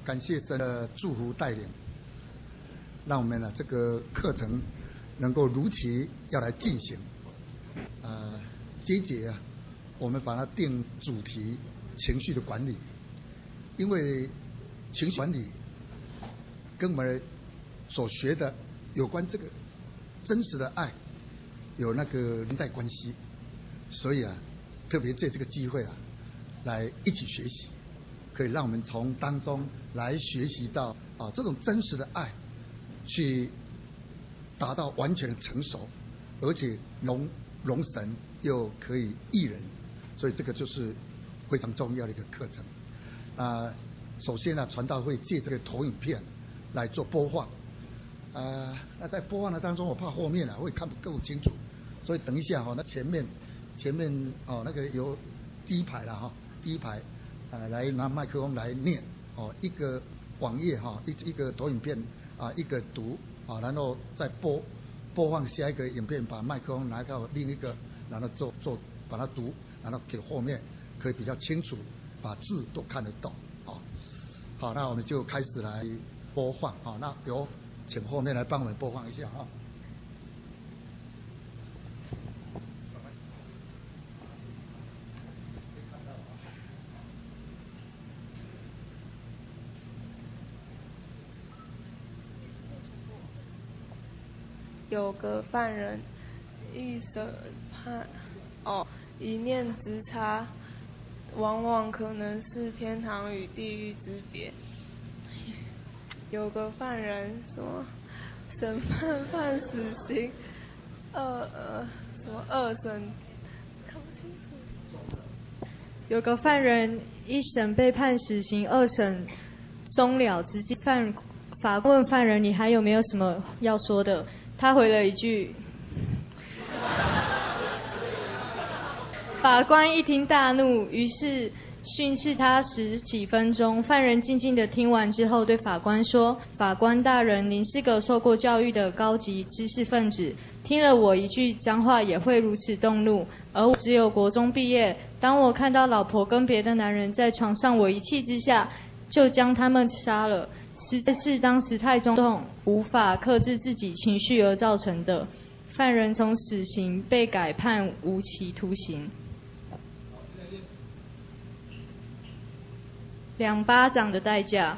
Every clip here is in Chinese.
感谢神的祝福带领，让我们呢这个课程能够如期要来进行。这一节啊，我们把它定主题：情绪的管理。因为情绪管理跟我们所学的有关这个真实的爱有那个连带关系，所以啊，特别借这个机会啊，来一起学习，可以让我们从当中来学习到这种真实的爱，去达到完全的成熟，而且容神又可以益人，所以这个就是非常重要的一个课程。首先呢，传道会借这个投影片来做播放。那在播放的当中，我怕后面会看不够清楚，所以等一下那前面那个有第一排了第一排来拿麦克风来念一个网页一个投影片一个读然后再播放下一个影片，把麦克风拿到另一个，然后做把它读，然后给后面可以比较清楚，把字都看得懂。好，那我们就开始来播放那由请后面来帮我们播放一下有个犯人一审判一念之差，往往可能是天堂与地狱之别。有个犯人什么审判死刑，什么二审看不清楚。 有个犯人一审被判死刑，二审终了之际，法官问犯人：“你还有没有什么要说的？”他回了一句。法官一听大怒，于是训斥他10几分钟。犯人静静地听完之后，对法官说：“法官大人，您是个受过教育的高级知识分子，听了我一句脏话也会如此动怒，而我只有国中毕业。当我看到老婆跟别的男人在床上，我一气之下就将他们杀了。实在是当时太冲动，无法克制自己情绪而造成的。”犯人从死刑被改判无期徒刑。2巴掌的代价。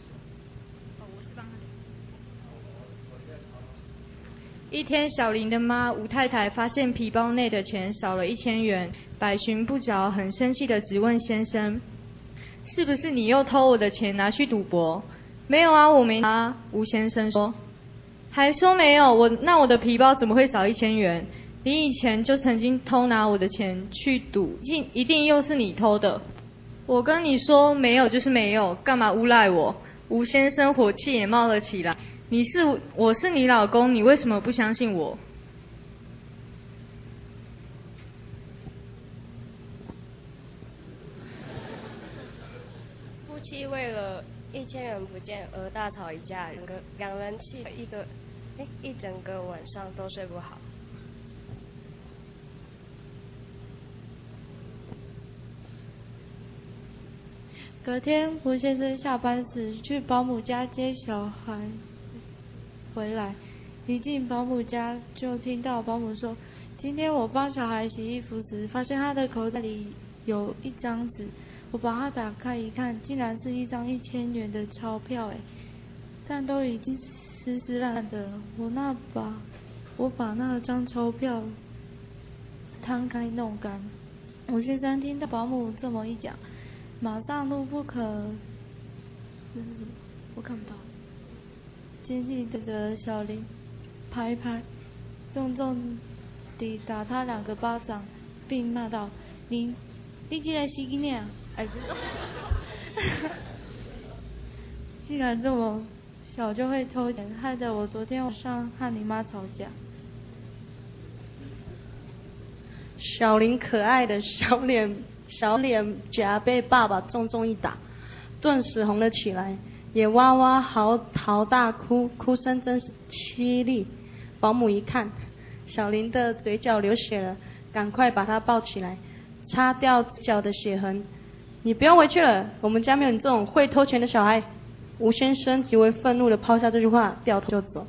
一天，小林的妈吴太太发现皮包内的钱少了1000元，百寻不着，很生气地质问先生：“是不是你又偷我的钱拿去赌博？”“没有啊，我没拿。”吴先生说。“还说没有？那我的皮包怎么会少1000元？你以前就曾经偷拿我的钱去赌，一定又是你偷的。”“我跟你说没有就是没有，干嘛诬赖我？”吴先生火气也冒了起来。“我是你老公，你为什么不相信我？” 夫妻为了1000元不见而大吵一架，两人气了一整个晚上都睡不好。 隔天，吴先生下班时去保姆家接小孩回来，一进保姆家就听到保姆说：“今天我帮小孩洗衣服时，发现他的口袋里有一张纸，我把它打开一看，竟然是一张1000元的钞票但都已经湿湿烂烂的了。我把那张钞票摊开弄干。”吴先生听到保姆这么一讲，马上怒不可，我看不到，紧紧对着小林拍一拍，重重地打他2个巴掌，并骂道：“你竟然洗衣啊！竟然这么小就会偷钱，害得我昨天晚上和你妈吵架。” 小林可爱的小脸颊被爸爸重重一打，顿时红了起来，也哇哇嚎大哭，哭声真是凄厉。保姆一看小林的嘴角流血了，赶快把他抱起来，擦掉脚的血痕。“你不用回去了，我们家没有你这种会偷钱的小孩。” 吴先生极为愤怒地抛下这句话，掉头就走。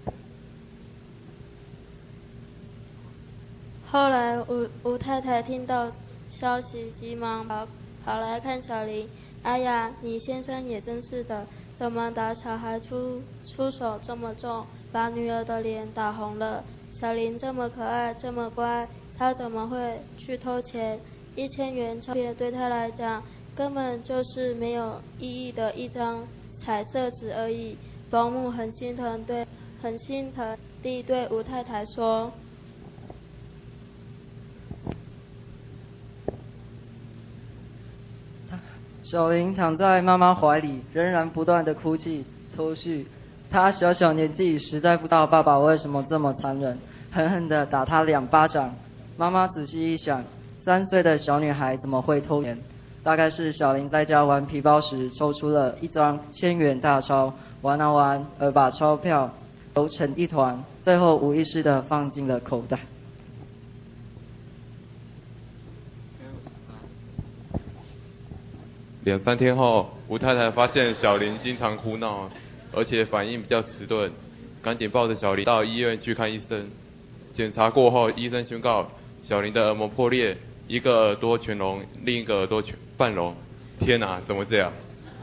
后来吴太太听到消息，急忙跑来看小林。哎呀，你先生也真是的，怎么打小孩出手这么重，把女儿的脸打红了。小林这么可爱，这么乖，他怎么会去偷钱？1000元钞票对他来讲，根本就是没有意义的一张彩色纸而已。保姆很心疼地对吴太太说。 小林躺在妈妈怀里，仍然不断的哭泣抽搐。他小小年纪，实在不知道爸爸为什么这么残忍，狠狠地打他2巴掌。妈妈仔细一想，3岁的小女孩怎么会偷钱？大概是小林在家玩皮包时抽出了一张1000元大钞，玩啊玩，而把钞票揉成一团，最后无意识地放进了口袋。 2-3天后，吴太太发现小林经常哭闹，而且反应比较迟钝，赶紧抱着小林到医院去看医生。检查过后，医生宣告小林的耳膜破裂，一个耳朵全聋，另一个耳朵半聋。天哪，怎么这样？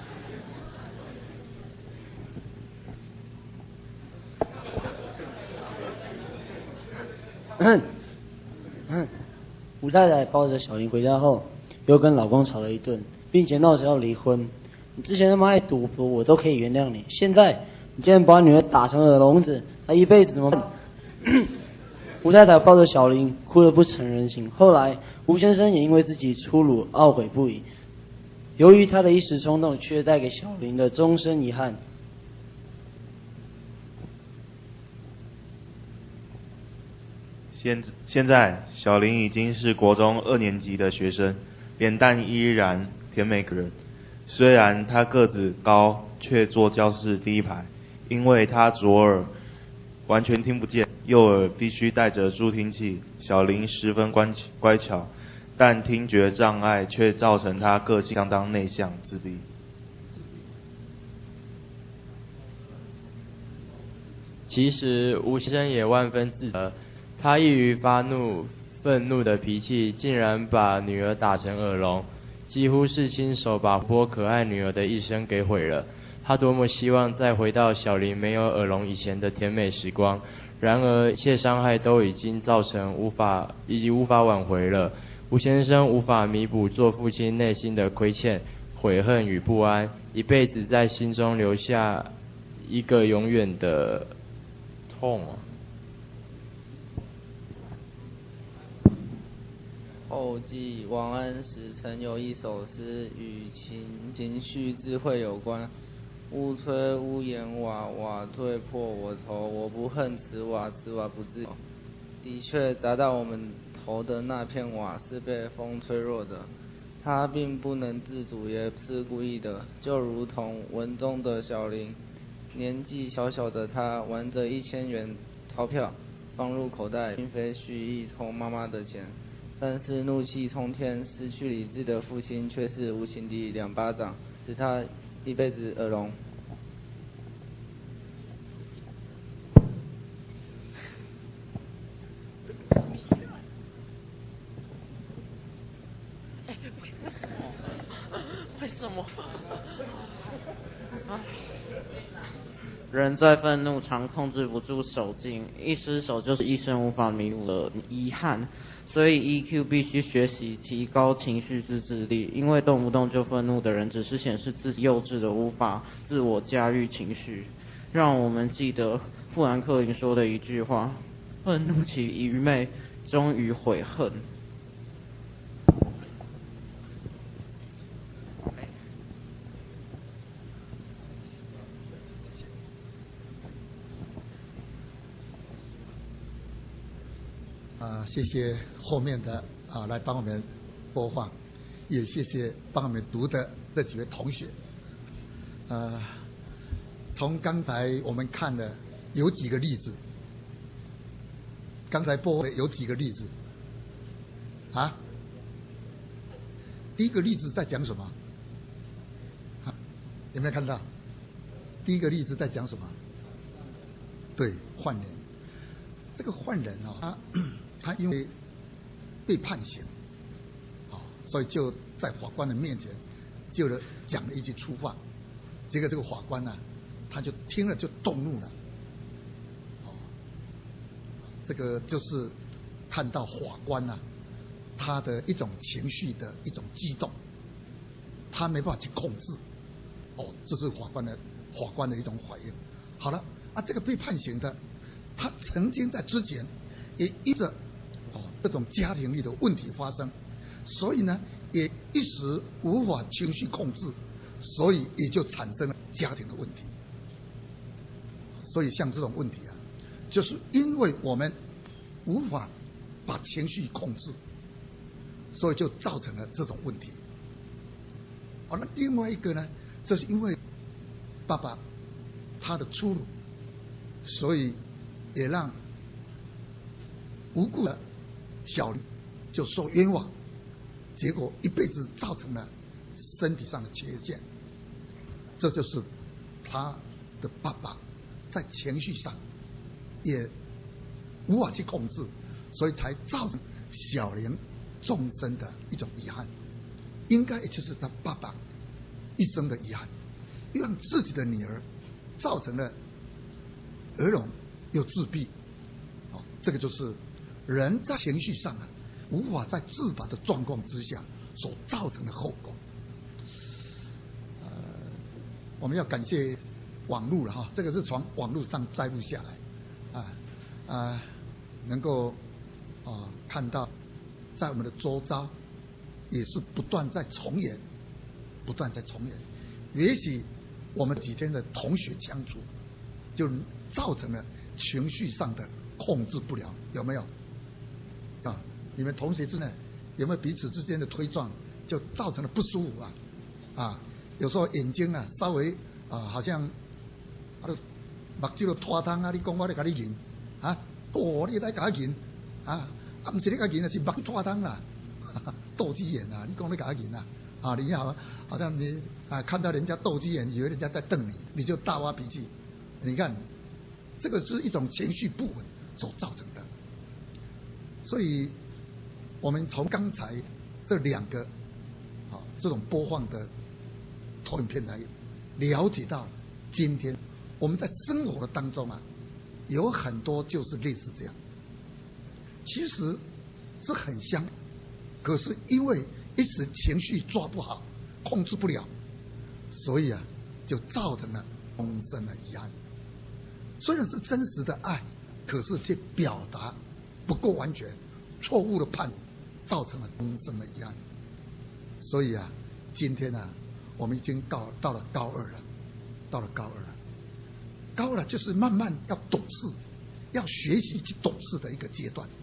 吴太太抱着小林回家后，又跟老公吵了一顿，并且闹着要离婚。你之前那么爱赌博，我都可以原谅你，现在你竟然把女儿打成耳聋子，她一辈子怎么办？吴太太抱着小林哭得不成人形。后来吴先生也因为自己粗鲁懊悔不已，由于他的一时冲动，却带给小林的终身遗憾。 现在小林已经是国中2年级的学生，脸蛋依然甜美可人。虽然他个子高，却坐教室第一排，因为他左耳完全听不见，右耳必须带着助听器。小林十分乖巧，但听觉障碍却造成他个性相当内向自闭。 其实吴先生也万分自责，他一于愤怒的脾气，竟然把女儿打成耳聋，几乎是亲手把活泼可爱女儿的一生给毁了。他多么希望再回到小林没有耳聋以前的甜美时光，然而一切伤害都已经造成无法挽回了。吴先生无法弥补做父亲内心的亏欠、悔恨与不安，一辈子在心中留下一个永远的痛啊。 后记王安石曾有一首诗，与情绪智慧有关。屋吹屋檐瓦，瓦退破我头。我不恨此瓦，此瓦不自由。的确，砸到我们头的那片瓦是被风吹落的，它并不能自主，也不是故意的。就如同文中的小林，年纪小小的他玩着1000元钞票放入口袋，并非蓄意偷妈妈的钱。但是怒气冲天、失去理智的父亲却是无情地2巴掌，使他一辈子耳聋。 为什么？ 人在愤怒常控制不住手劲，一失手就是一生无法弥补的遗憾。所以 EQ 必须学习提高情绪自制力，因为动不动就愤怒的人只是显示自己幼稚的无法自我驾驭情绪。让我们记得富兰克林说的一句话：愤怒起愚昧，终于悔恨。 谢谢后面的来帮我们播放，也谢谢帮我们读的这几位同学。从刚才我们看的有几个例子，刚才播的有几个例子啊？第一个例子在讲什么？有没有看到？ 第一个例子在讲什么？对，犯人。这个犯人啊，他因为被判刑，所以就在法官的面前就讲了一句粗话，结果这个法官呢，他就听了就动怒了。这个就是看到法官啊，他的一种情绪的一种激动，他没办法去控制。这是法官的一种反应。好了啊，这个被判刑的，他曾经在之前也因着这种家庭里的问题发生，所以呢也一时无法情绪控制，所以也就产生了家庭的问题。所以像这种问题啊，就是因为我们无法把情绪控制，所以就造成了这种问题。好了，另外一个呢，就是因为爸爸他的粗鲁，所以也让无辜的小林就受冤枉，结果一辈子造成了身体上的缺陷。这就是他的爸爸在情绪上也无法去控制，所以才造成小林终身的一种遗憾。应该也就是他爸爸一生的遗憾，让自己的女儿造成了儿聋又自闭。这个就是人在情绪上啊无法在自拔的状况之下所造成的后果。我们要感谢网络了哈，这个是从网络上摘录下来能够看到在我们的周遭也是不断在重演。也许我们几天的同学相处，就造成了情绪上的控制不了，有没有？你们同学之间有没有彼此之间的推撞，就造成了不舒服啊？有时候眼睛啊稍微好像目睭都拖汤啊，你讲我在给你赢你在给我赢不是你给我赢，是目拖汤啦，斗鸡眼啊，你讲你给我赢你好像你看到人家斗鸡眼，以为人家在瞪你，你就大发脾气。你看，这个是一种情绪不稳所造成的。所以，我们从刚才这两个这种播放的投影片来了解到，今天我们在生活的当中有很多就是类似这样，其实是很像，可是因为一时情绪抓不好，控制不了，所以就造成了终身的遗憾。虽然是真实的爱，可是却表达不够完全，错误的判，造成了终身的遗憾。所以今天我们已经到了高二了，高二就是慢慢要懂事，要学习去懂事的一个阶段。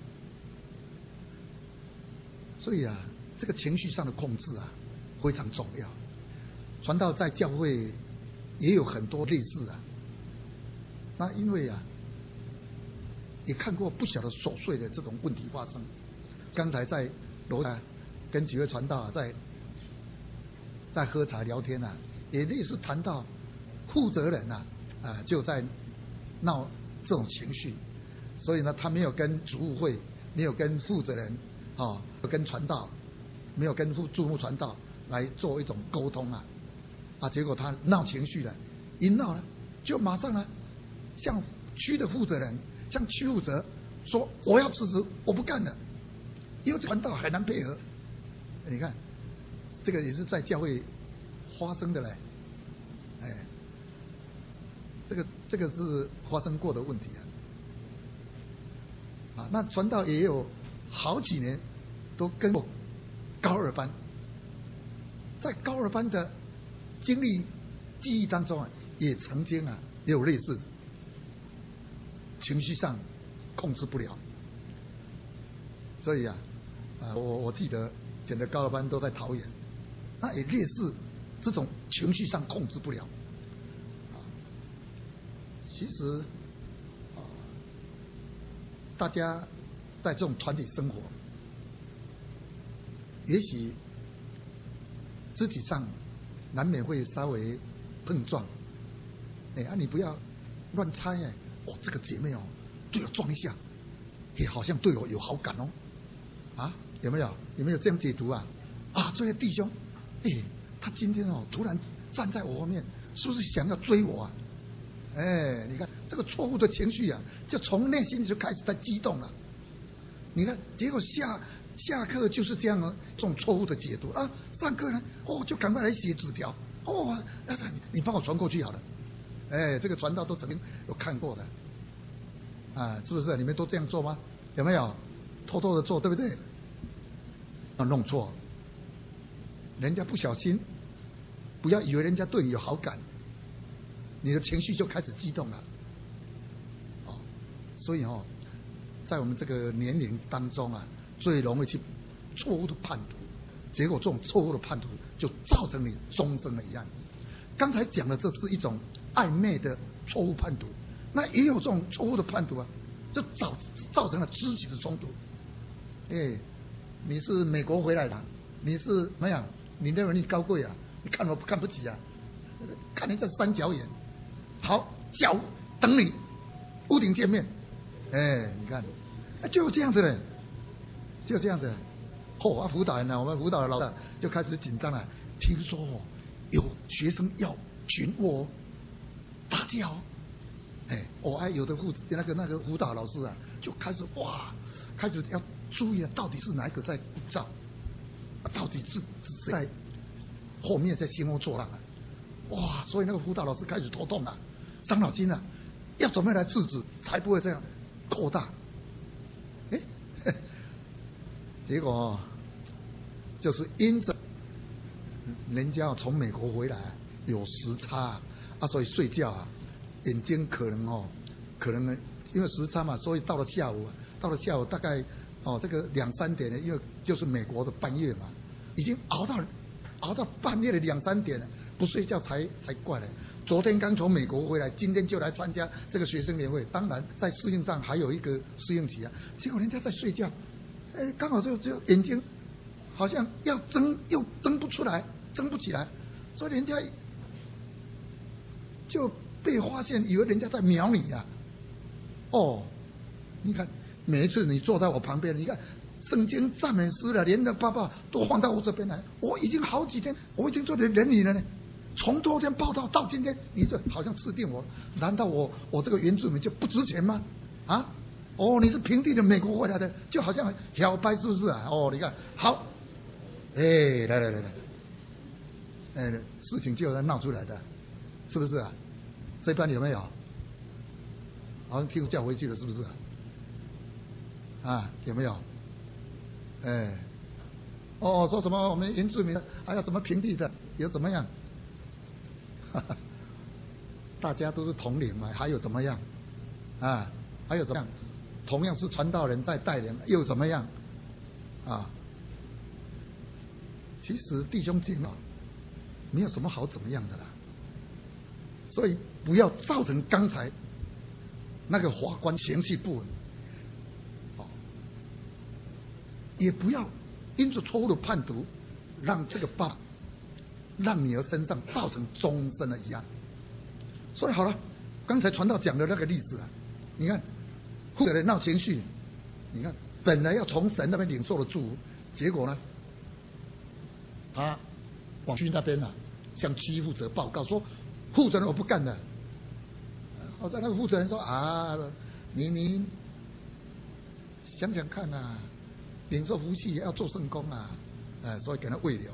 所以这个情绪上的控制非常重要。传道在教会也有很多类似那因为也看过不小的琐碎的这种问题发生。刚才在楼下跟几位传道在喝茶聊天也类似谈到负责人就在闹这种情绪，所以呢他没有跟主务会，没有跟负责人跟传道，没有跟驻牧传道来做一种沟通结果他闹情绪了，一闹了就马上向区的负责人，向区负责说我要辞职，我不干了，因为传道很难配合。你看这个也是在教会发生的嘞，这个是发生过的问题那传道也有好几年都跟过高二班，在高二班的经历记忆当中也曾经也有类似情绪上控制不了。所以我记得整个高二班都在桃园，那也类似这种情绪上控制不了其实大家在这种团体生活，也许肢体上难免会稍微碰撞， 你不要乱猜这个姐妹对我撞一下，好像对我有好感有没有？有没有这样解读啊？这位弟兄，他今天突然站在我后面，是不是想要追我啊？你看这个错误的情绪啊，就从内心就开始在激动了。你看，结果下课就是这样这种错误的解读啊。上课呢，就赶快来写纸条，你帮我传过去好了。这个传道都曾经有看过的是不是？你们都这样做吗？有没有偷偷的做，对不对？弄错，人家不小心，不要以为人家对你有好感，你的情绪就开始激动了。所以在我们这个年龄当中最容易去错误的判读，结果这种错误的判读就造成你终身的遗憾。刚才讲的这是一种暧昧的错误判读，那也有这种错误的判读就造成了肢体的冲突。你是美国回来的，你是怎么样？你认为你高贵你看我看不起看你这三角眼，好，下午等你屋顶见面。你看，就这样子了，就这样子了。辅导人我们辅导的老师就开始紧张了。听说有学生要群殴打架有的那个辅导老师就开始开始要注意到底是哪一个在鼓噪，到底是谁在后面在兴风作浪所以那个辅导老师开始头痛伤脑筋要怎么样来制止，才不会这样扩大。结果就是因着人家从美国回来有时差所以睡觉眼睛可能因为时差嘛，所以到了下午大概这个2-3点因为就是美国的半夜嘛，已经熬到半夜的2-3点了，不睡觉才怪了。昨天刚从美国回来，今天就来参加这个学生年会，当然在适应上还有一个适应期结果人家在睡觉，刚好就眼睛好像要睁又睁不出来，睁不起来，所以人家就被发现，以为人家在瞄你你看每一次你坐在我旁边，你看圣经赞美诗了，连的爸爸都放到我这边来，我已经好几天，我已经做人忍你了呢。从昨天报道到今天，你这好像吃定我，难道我这个原住民就不值钱吗？你是平地的美国回来的，就好像小白是不是你看好，来，事情就要闹出来的，是不是这班有没有？好像听说叫回去了，是不是有没有？说什么我们原住民还要怎么平地的，有怎么样？大家都是同龄嘛，还有怎么样？还有怎么样？同样是传道人在带领，又怎么样？其实弟兄姐妹没有什么好怎么样的啦，所以不要造成刚才那个法官情绪不稳，也不要因着错误的判读，让这个爸让女儿身上造成终身的遗憾。所以好了，刚才传道讲的那个例子你看或者闹情绪，你看本来要从神那边领受的祝福，结果呢他往去那边向区负责报告说，负责人我不干了。好在那个负责人说你想想看领受福气也要做圣工所以给他慰留。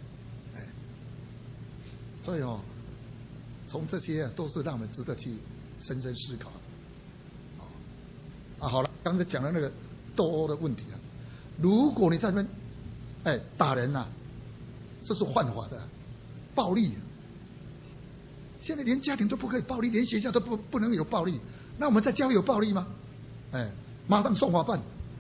所以从这些都是让我们值得去深深思考。好了，刚才讲的那个斗殴的问题如果你在那边打人这是犯法的，暴力。现在连家庭都不可以暴力，连学校都不能有暴力，那我们在教会有暴力吗？马上送法办。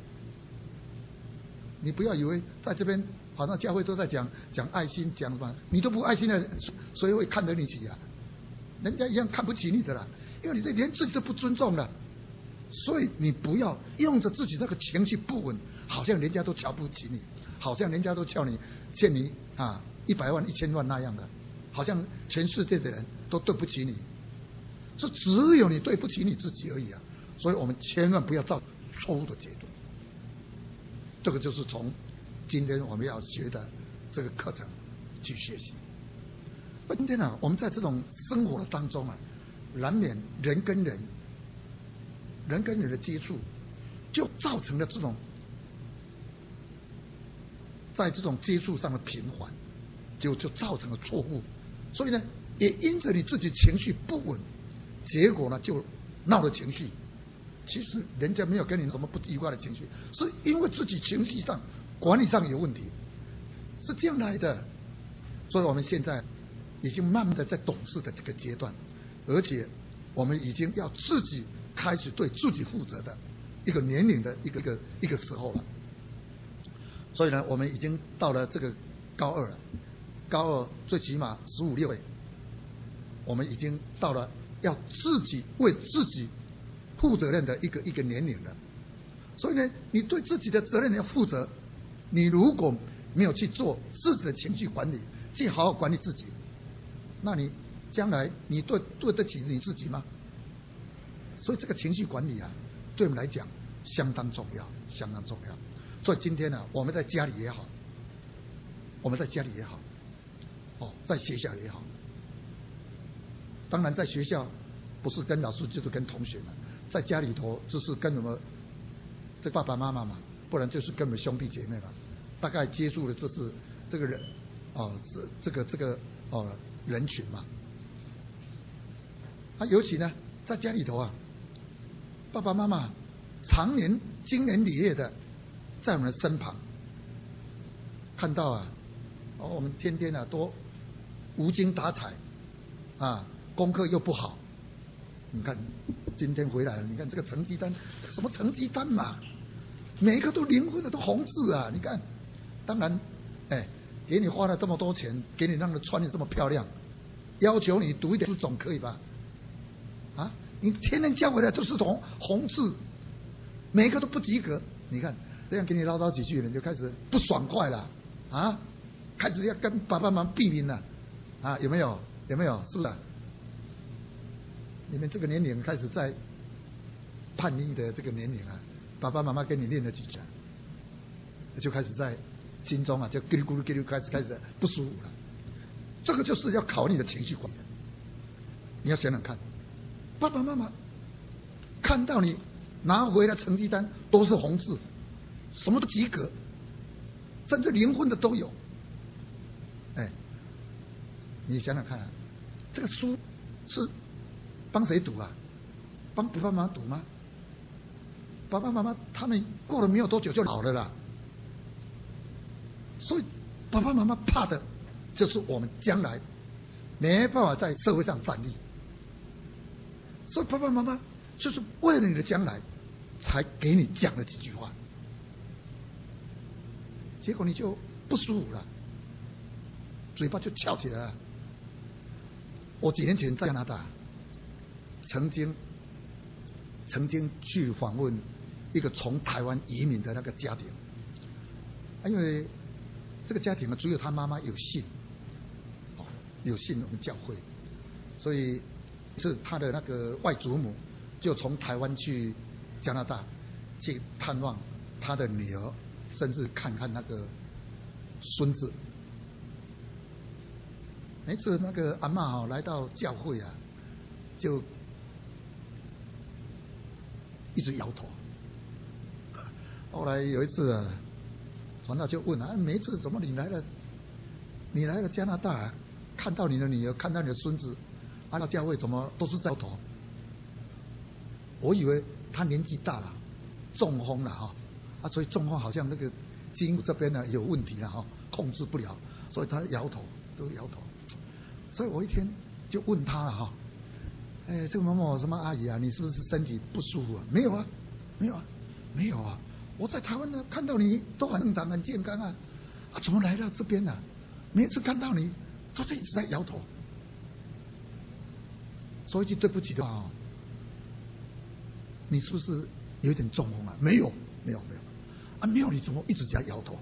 你不要以为在这边好像教会都在讲爱心，讲什么，你都不爱心的，谁会看得你起人家一样看不起你的啦，因为你这连自己都不尊重了。所以你不要用着自己那个情绪不稳，好像人家都瞧不起你，好像人家都欠你100万、1000万那样的，好像全世界的人都对不起你。 是只有你对不起你自己而已啊！所以我们千万不要造错误的解读。这个就是从今天我们要学的这个课程去学习。今天我们在这种生活的当中难免人跟人的接触，就造成了这种在这种接触上的频繁，就造成了错误。所以呢，也因着你自己情绪不稳，结果呢就闹了情绪。其实人家没有跟你什么不愉快的情绪，是因为自己情绪上管理上有问题，是这样来的。所以我们现在已经慢慢的在懂事的这个阶段，而且我们已经要自己开始对自己负责的一个年龄的一个时候了。所以呢，我们已经到了这个高二了，高二最起码15、16岁，我们已经到了要自己为自己负责任的一个年龄了。所以呢，你对自己的责任要负责。你如果没有去做自己的情绪管理，去好好管理自己，那你将来你对得起你自己吗？所以这个情绪管理对我们来讲相当重要，相当重要。所以今天我们在家里也好，在学校也好，当然在学校不是跟老师就是跟同学们，在家里头就是跟我们这爸爸妈妈嘛，不然就是跟我们兄弟姐妹嘛。大概接触的就是这个人这个人群嘛。尤其呢在家里头爸爸妈妈常年经年累月的在我们的身旁，看到我们天天都无精打采功课又不好。你看今天回来了，你看这个成绩单，这什么成绩单嘛，每一个都零分的，都红字啊！你看，当然给你花了这么多钱，给你让你穿的这么漂亮，要求你读一点书总可以吧？你天天教回来都是红字，每一个都不及格。你看这样给你唠叨几句，你就开始不爽快了开始要跟爸爸妈妈避名了有没有？有没有？是不是？你们这个年龄开始在叛逆的这个年龄爸爸妈妈跟你练了几句，就开始在心中就叽里咕噜叽里开始不舒服了。这个就是要考你的情绪管理。你要想想看，爸爸妈妈看到你拿回来成绩单都是红字，什么都及格，甚至零分的都有。你想想看这个书是帮谁读帮爸爸妈妈读吗？爸爸妈妈他们过了没有多久就老了啦。所以爸爸妈妈怕的就是我们将来没办法在社会上站立。所以爸爸妈妈就是为了你的将来才给你讲了几句话，结果你就不舒服了，嘴巴就翘起来了。我几年前在加拿大曾经去访问一个从台湾移民的那个家庭，因为这个家庭只有他妈妈有信我们教会，所以是他的那个外祖母就从台湾去加拿大去探望他的女儿，甚至看看那个孙子。每次那个阿嬷来到教会就一直摇头。后来有一次传道就问每一次怎么你来了加拿大看到你的女儿，看到你的孙子，到教会怎么都是在摇头？我以为他年纪大了，中风了所以中风好像那个筋骨这边有问题了控制不了，所以他摇头都摇头。所以我一天就问他了这个某某什么阿姨你是不是身体不舒服没有没有我在台湾呢看到你都很正常很健康怎么来到这边每次看到你都是一直在摇头。说一句对不起的话你是不是有一点中风没有没有你怎么一直在摇头？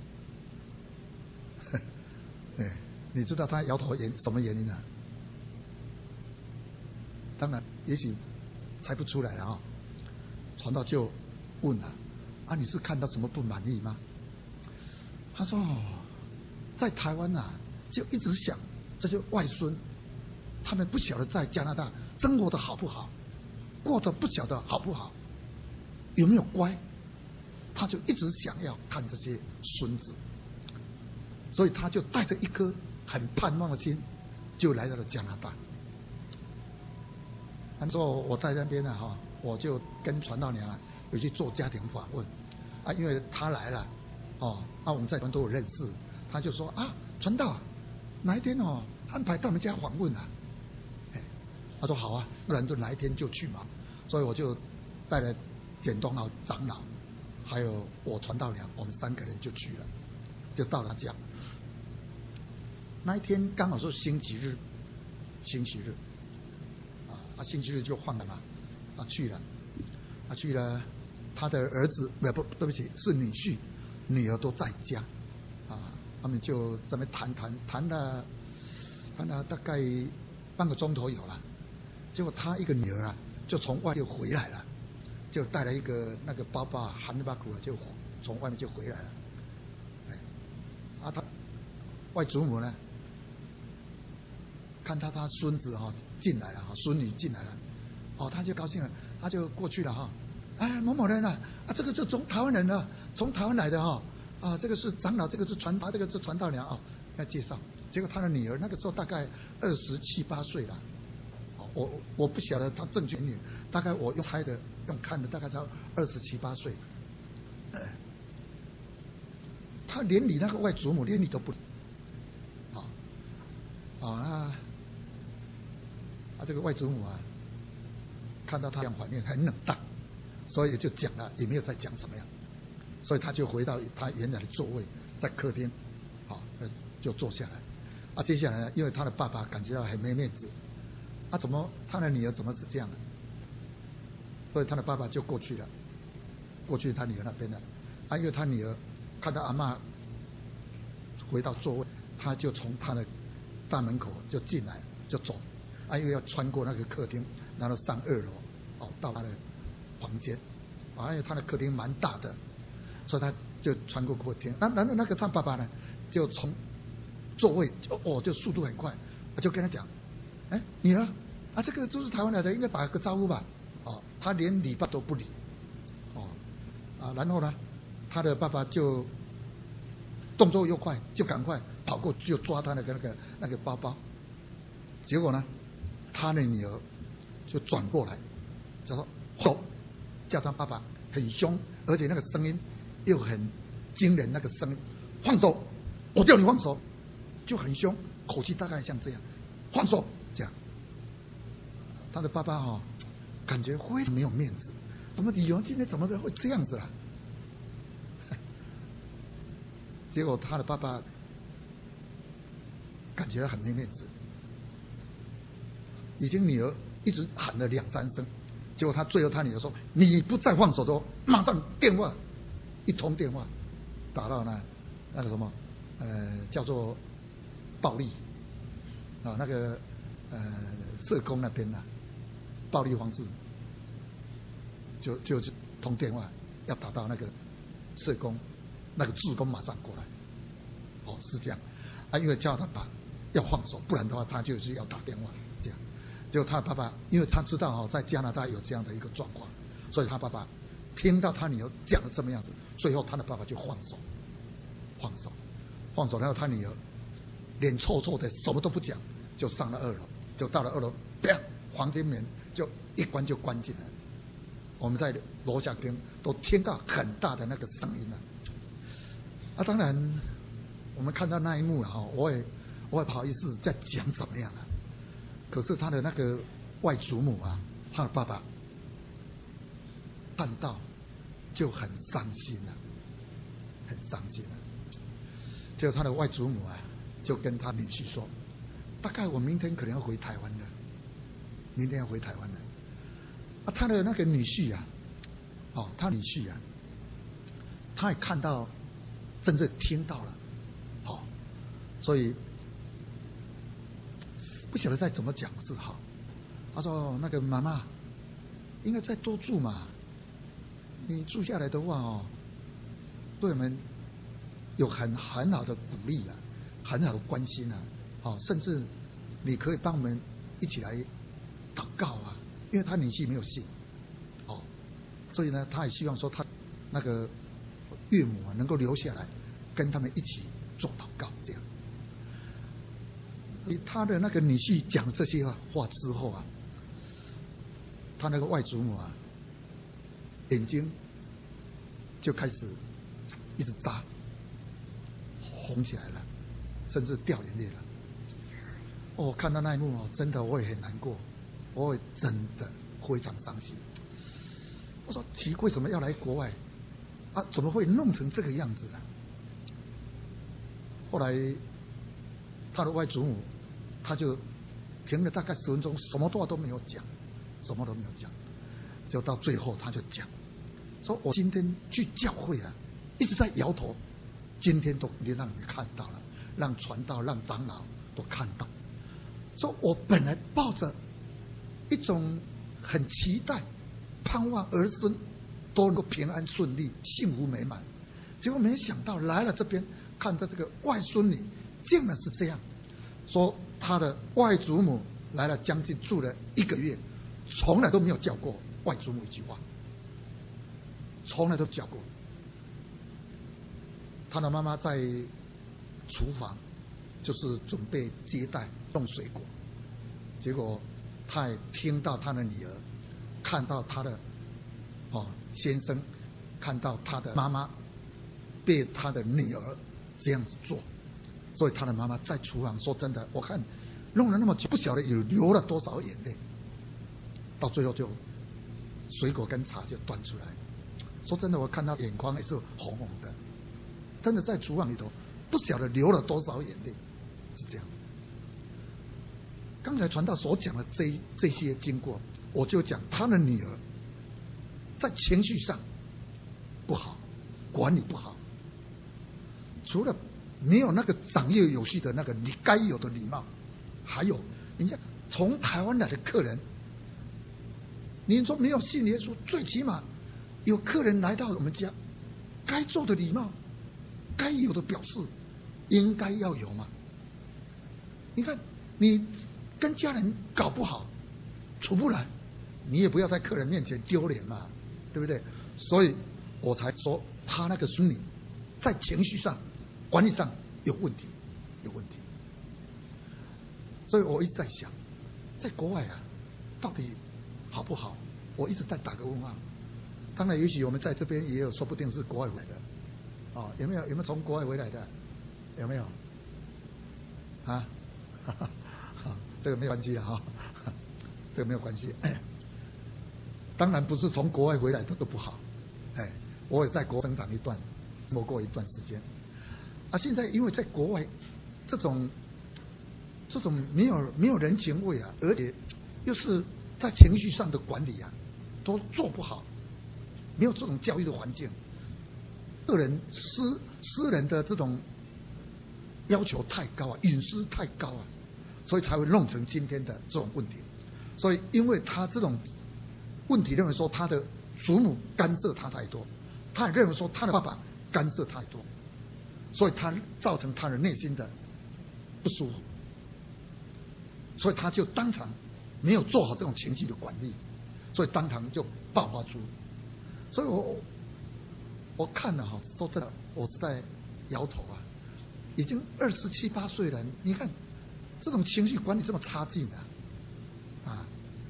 你知道他摇头什么原因当然也许猜不出来了传道就问了：啊，你是看到什么不满意吗？他说：在台湾就一直想这些外孙，他们不晓得在加拿大生活的好不好，过得不晓得好不好，有没有乖，他就一直想要看这些孙子，所以他就带着一颗很盼望的心，就来到了加拿大。那时候我在那边我就跟传道娘有去做家庭访问因为他来了我们在团都有认识，他就说传道哪一天安排到我们家访问他说好啊，不然就哪一天就去嘛。所以我就带了简东长老还有我传道娘，我们3个人就去了，就到他家。那一天刚好是星期日星期日就放了嘛去了他的儿子对不起是女婿女儿都在家他们就在那谈了大概半个钟头有了。结果他一个女儿就从外就回来了，就带了一个那个包包handbag就从外面就回来了。他外祖母呢看他孙子进来了孙女进来了他就高兴了，他就过去了某某人这个就从台湾人从台湾来的这个是长老，这个是传达，这个是传道娘要介绍。结果他的女儿那个时候大概27、28岁了，我不晓得他正确年龄，大概我用猜的用看的大概才27、28岁。他连理那个外祖母连理都不理这个外祖母看到他这样反应很冷淡，所以就讲了，也没有再讲什么样，所以他就回到他原来的座位，在客厅就坐下来接下来因为他的爸爸感觉到很没面子怎么他的女儿怎么是这样所以他的爸爸就过去他女儿那边了因为他女儿看到阿嬷回到座位，他就从他的大门口就进来就走因为要穿过那个客厅，然后上2楼到他的房间因为他的客厅蛮大的，所以他就穿过客厅。然后那个他爸爸呢就从座位就速度很快，就跟他讲女儿这个都是台湾来的，应该打个招呼吧他连礼拜都不理然后呢他的爸爸就动作又快，就赶快跑过去就抓他那个包包。结果呢他的女儿就转过来就说走，叫他爸爸很凶，而且那个声音又很惊人，那个声音放手，我叫你放手，就很凶，口气大概像这样，放手这样。他的爸爸感觉非常没有面子，怎么女儿今天怎么会这样子结果他的爸爸感觉很没面子，已经女儿一直喊了2、3声，结果最后他女儿说你不再放手的马上一通电话打到那个什么叫做暴力那个社工那边暴力方式就通电话要打到那个社工，那个志工马上过来是这样因为叫他爸要放手，不然的话他就是要打电话这样。结果他爸爸因为他知道在加拿大有这样的一个状况，所以他爸爸听到他女儿讲的这么样子，最后他的爸爸就放手，然后他女儿脸臭臭的什么都不讲，就上了2楼，就到了2楼，啪，房间门就一关就关进来。我们在楼下听都听到很大的那个声音当然我们看到那一幕我也不好意思再讲怎么样可是他的那个外祖母他的爸爸看到就很伤心很伤心结果他的外祖母就跟他女婿说，大概我明天可能要回台湾了，他的那个女婿他女婿他也看到甚至听到了所以不晓得再怎么讲是好他说那个妈妈应该再多住嘛，你住下来的话哦，对我们有很好的鼓励啊，很好的关心啊，哦，甚至你可以帮我们一起来祷告啊，因为他女婿没有信，哦，所以呢，他也希望说他那个岳母啊能够留下来跟他们一起做祷告，这样。他的那个女婿讲这些话之后啊，他那个外祖母啊，眼睛就开始一直眨，红起来了，甚至掉眼泪了。哦，看到那一幕哦，真的我也很难过，我也真的非常伤心。我说奇怪，为什么要来国外啊？怎么会弄成这个样子啊？后来他的外祖母，他就停了大概10分钟，什么话都没有讲，什么都没有讲，就到最后他就讲，说我今天去教会啊，一直在摇头，今天都让你看到了，让传道、让长老都看到，说我本来抱着一种很期待、盼望儿孙都能够平安顺利、幸福美满，结果没想到来了这边，看到这个外孙女竟然是这样。说他的外祖母来了将近住了1个月，从来都没有叫过外祖母一句话，从来都叫过。他的妈妈在厨房就是准备接待弄水果，结果他也听到他的女儿，看到他的先生，看到他的妈妈被他的女儿这样子做。所以他的妈妈在厨房，说真的，我看弄了那么久，不晓得有流了多少眼泪。到最后就水果跟茶就端出来，说真的，我看到眼眶也是红红的，真的在厨房里头不晓得流了多少眼泪，是这样。刚才传道所讲的这些经过，我就讲他的女儿在情绪上不好，管理不好，除了没有那个长幼有序的那个你该有的礼貌，还有人家从台湾来的客人，你说没有信耶稣，最起码有客人来到我们家，该做的礼貌，该有的表示，应该要有嘛。你看你跟家人搞不好，处不来，你也不要在客人面前丢脸嘛，对不对？所以我才说他那个孙女在情绪上管理上有问题，有问题。所以我一直在想，在国外啊，到底好不好？我一直在打个问号。当然，也许我们在这边也有，说不定是国外回来的，哦，有没有从国外回来的？有没有？啊，这个没有关系哈，这个没有关系。当然不是从国外回来的都不好，哎，我也在国生长过一段时间。啊，现在因为在国外，这种没有人情味啊，而且又是在情绪上的管理啊，都做不好，没有这种教育的环境，个人私人的这种要求太高啊，隐私太高啊，所以才会弄成今天的这种问题。所以因为他这种问题，认为说他的祖母干涉他太多，他也认为说他的爸爸干涉太多。所以他造成他的内心的不舒服，所以他就当场没有做好这种情绪的管理，所以当场就爆发出。所以我看了哈，说真的，我是在摇头啊，已经27、28岁了，你看这种情绪管理这么差劲啊，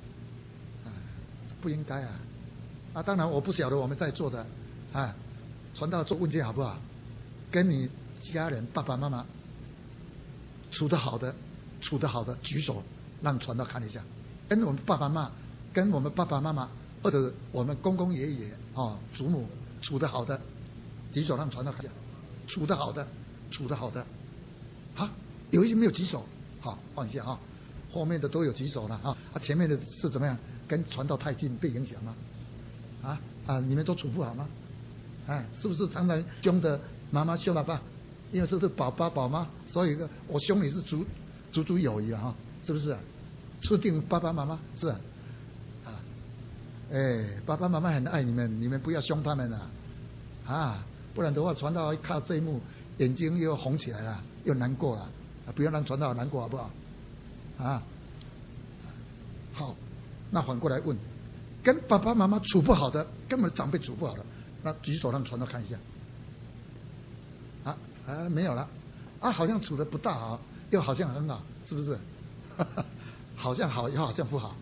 不应该啊！啊，当然我不晓得我们在座的啊，传道做问卷好不好？跟你家人爸爸妈妈处得好的举手，让传道看一下。跟我们爸爸妈妈或者我们公公爷爷祖母处得好的举手，让传道看一下。处得好的，啊，有一些没有举手，好，放下啊。后面的都有举手了啊，前面的是怎么样？跟传道太近被影响吗？你们都处不好吗？是不是常常凶的妈妈凶爸爸？因为这是宝爸宝妈，所以我凶你是足友谊了哈，是不是？ 吃定爸爸妈妈，是吧？爸爸妈妈很爱你们，你们不要凶他们不然的话传道一看这一幕，眼睛又红起来了，又难过了，不要让传道难过好不好？好，那反过来问，跟爸爸妈妈处不好的，跟我们长辈处不好的，那举手让传道看一下。没有了，好像处得不大好，又好像很好，是不是？好像好，又好像不好。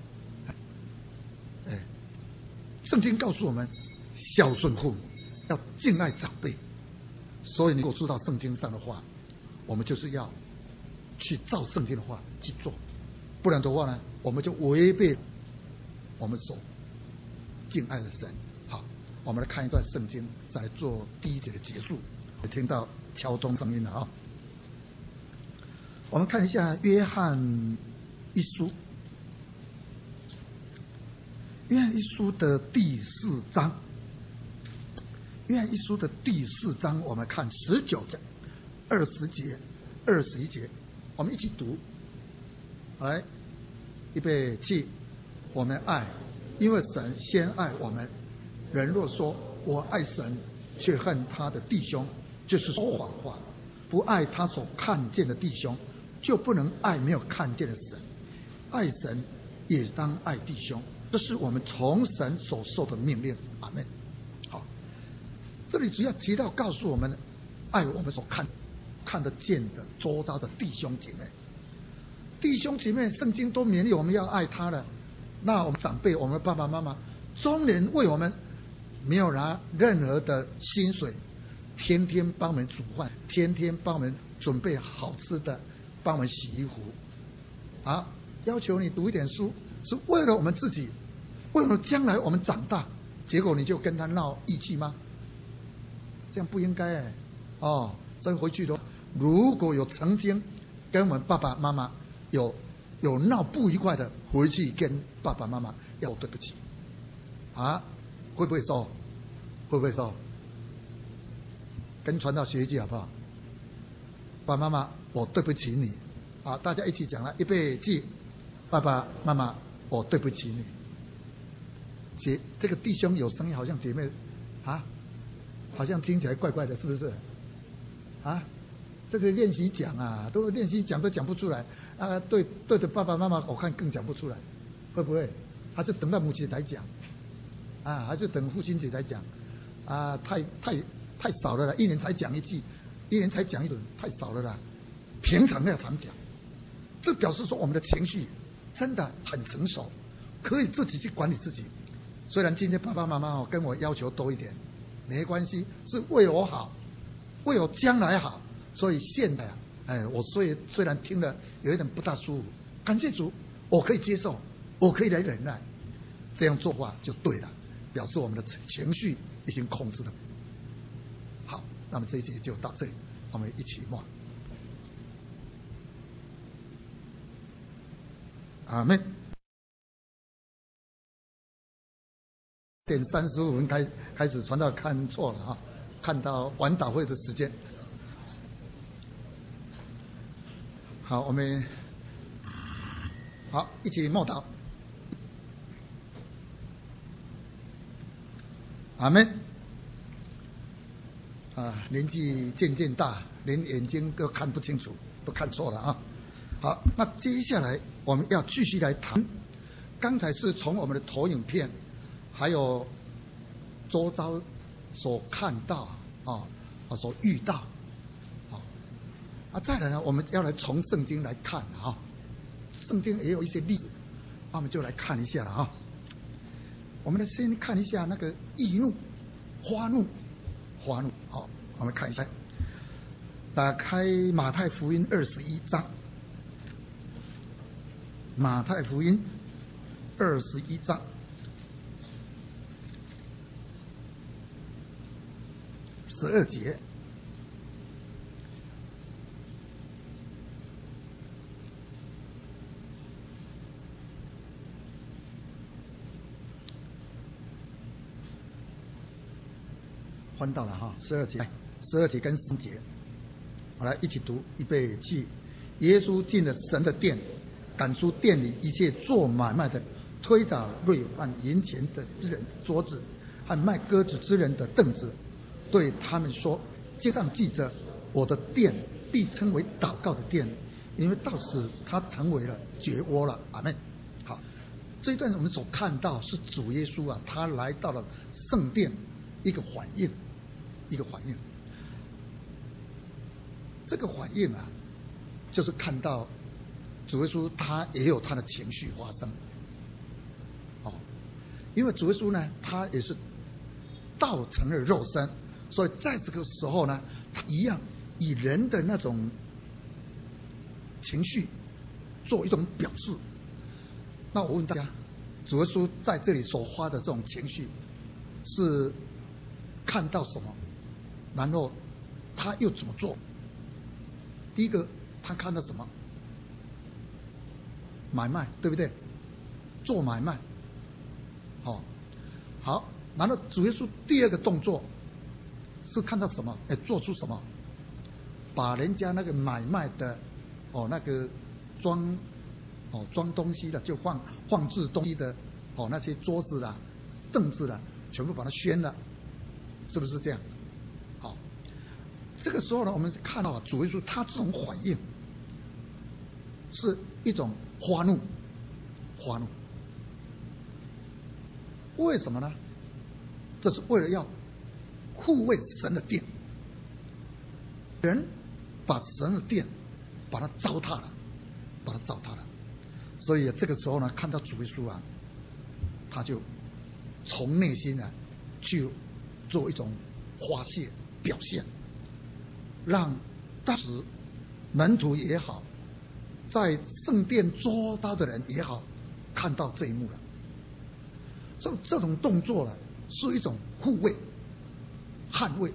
圣经告诉我们，孝顺父母，要敬爱长辈。所以你如果知道圣经上的话，我们就是要去照圣经的话去做，不然的话呢，我们就违背我们所敬爱的神。好，我们来看一段圣经，再来做第一节的结束。听到敲钟声音了我们看一下约翰一书，约翰一书的第4章。约翰一书的第4章，我们看19节、20节、21节，我们一起读。来，预备起，我们爱，因为神先爱我们。人若说我爱神，却恨他的弟兄，就是说谎话。不爱他所看见的弟兄，就不能爱没有看见的神。爱神也当爱弟兄，这是我们从神所受的命令。阿们。好，这里主要提到告诉我们，爱我们所看得见的周遭的弟兄姐妹。弟兄姐妹，圣经都勉励我们要爱他了。那我们长辈，我们爸爸妈妈，中年为我们没有拿任何的薪水，天天帮我们煮饭，天天帮我们准备好吃的，帮我们洗衣服要求你读一点书，是为了我们自己，为了将来我们长大，结果你就跟他闹义气吗？这样不应该所以回去的话，如果有曾经跟我们爸爸妈妈有闹不愉快的，回去跟爸爸妈妈要对不起会不会说？会不会说？跟传道学一句好不好？爸爸妈妈，我对不起你大家一起讲了，预备起，爸爸妈妈，我对不起你。这个弟兄有声音，好像姐妹好像听起来怪怪的，是不是？这个练习讲都练习讲都讲不出来对着爸爸妈妈，我看更讲不出来，会不会？还是等到母亲才讲还是等父亲节才讲太少了啦，一年才讲一季，一年才讲一轮，太少了啦，平常要常讲。这表示说我们的情绪真的很成熟，可以自己去管理自己。虽然今天爸爸妈妈跟我要求多一点，没关系，是为我好，为我将来好。所以现在我虽然听了有一点不大舒服，感谢主，我可以接受，我可以来忍耐，这样做法就对了，表示我们的情绪已经控制了。好，那么这一节就到这里，我们一起默。阿们。10:35开始传道看错了看到晚祷会的时间。好，我们好一起默祷。阿们。年纪渐渐大，连眼睛都看不清楚，都看错了好，那接下来我们要继续来谈，刚才是从我们的投影片还有周遭所看到所遇到再来呢，我们要来从圣经来看圣经也有一些例子，那我们就来看一下了我们先看一下那个易怒、发怒我们看一下，打开马太福音21章，马太福音21章12节。翻到了12节，12节跟10节，我来一起读，预备起。耶稣进了神的殿， 赶出店里一切做买卖的，推倒兑换银钱的之人的桌子，和卖鸽子之人的凳子，对他们说：街上记着，我的殿必称为祷告的殿，因为到时它成为了绝窝了。阿们。好，这一段我们所看到是主耶稣啊，他来到了圣殿，一个反应。这个反应啊，就是看到主耶稣他也有他的情绪发生。因为主耶稣呢，他也是道成了肉身，所以在这个时候呢，他一样以人的那种情绪做一种表示。那我问大家，主耶稣在这里所发的这种情绪是看到什么，然后他又怎么做？第一个，他看到什么？买卖，对不对？做买卖。好，然后主耶稣第二个动作是看到什么？做出什么？把人家那个买卖的那个装东西的，就放置东西的那些桌子啦、凳子啦，全部把它掀了，是不是这样？好，这个时候呢，我们看到主耶稣他这种反应是一种发怒。为什么呢？这是为了要护卫神的殿，人把神的殿把它糟蹋了，所以这个时候呢，看到主耶稣啊，他就从内心啊去做一种发泄表现，让当时门徒也好，在圣殿捉刀的人也好，看到这一幕了。这种动作呢，是一种护卫、捍卫。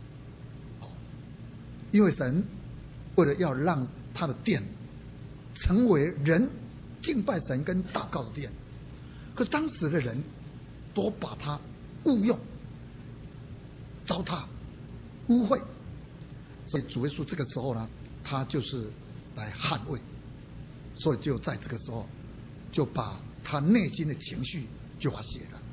因为神为了要让他的殿成为人敬拜神跟祷告的殿，可是当时的人都把它误用、糟蹋、污秽，所以主耶稣这个时候呢，他就是来捍卫，所以就在这个时候就把他内心的情绪就发泄了。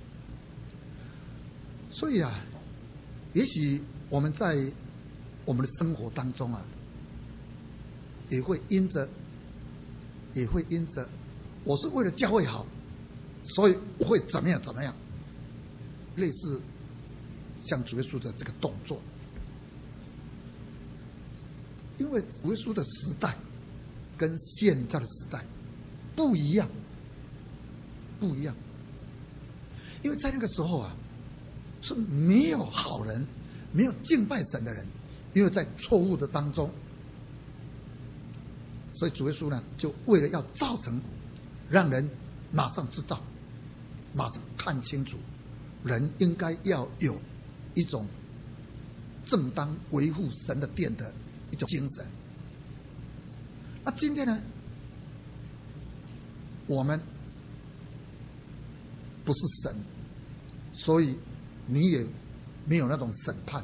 所以啊，也许我们在我们的生活当中啊，也会因着我是为了教会好，所以我会怎么样，类似像主耶稣的这个动作。因为主耶稣的时代跟现在的时代不一样，因为在那个时候啊，是没有好人，没有敬拜神的人，因为在错误的当中，所以主耶稣呢，就为了要造成让人马上知道，马上看清楚，人应该要有一种正当维护神的殿的一种精神。那今天呢，我们不是神，所以你也没有那种审判，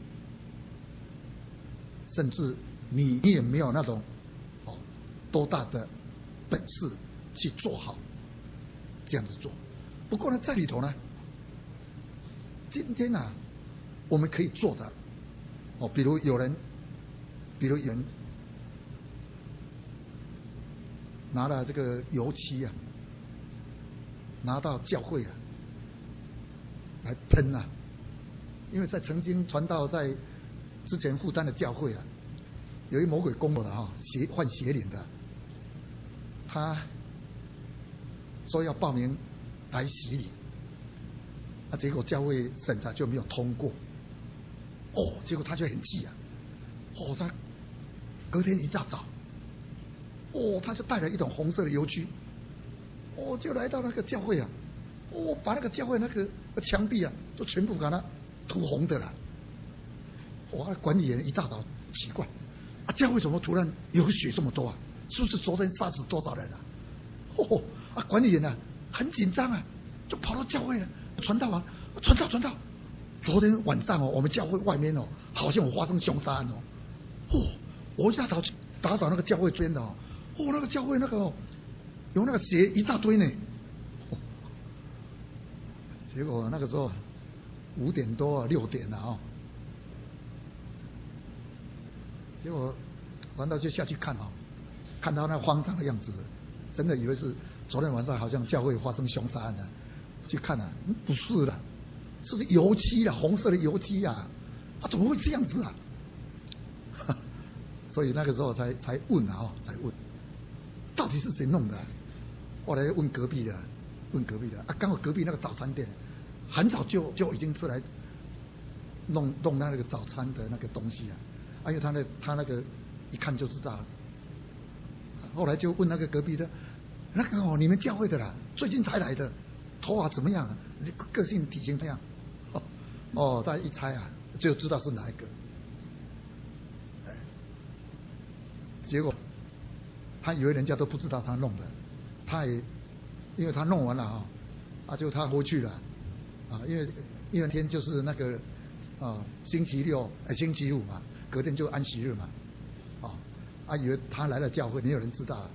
甚至你也没有那种多大的本事去做好这样子做。不过呢，在里头呢，今天啊，我们可以做的比如有人拿了这个油漆啊，拿到教会啊来喷啊，因为在曾经传道在之前负担的教会啊，有一魔鬼攻我的换邪灵的，他说要报名来洗礼，结果教会审查就没有通过，结果他就很气啊，他隔天一大早，他就带了一桶红色的油漆，就来到那个教会啊，把那个教会那个墙壁啊都全部给它涂红的了。管理员一大早奇怪，教会怎么突然有血这么多啊？是不是昨天杀死多少人啊？管理员啊很紧张啊，就跑到教会了，传道，昨天晚上我们教会外面好像有发生凶杀案我一大早去打扫那个教会边的那个教会那个有那个血一大堆呢。结果那个时候5点多6点了哦，结果完了就下去看哦，看到那慌张的样子，真的以为是昨天晚上好像教会发生凶杀案了。去看啊，不是的，是油漆啊，红色的油漆啊，怎么会这样子啊？所以那个时候才问啊，才问，到底是谁弄的？后来问隔壁的，刚好隔壁那个早餐店，很早就已经出来弄那个早餐的那个东西啊，因为他那个一看就知道了。后来就问那个隔壁的，那个你们教会的啦，最近才来的。头发怎么样？个性体型怎样？大家一猜啊，就知道是哪一个。结果他以为人家都不知道他弄的，他也因为他弄完了就他回去了因为那天就是那个星期六星期五嘛，隔天就安息日嘛以为他来了教会，没有人知道。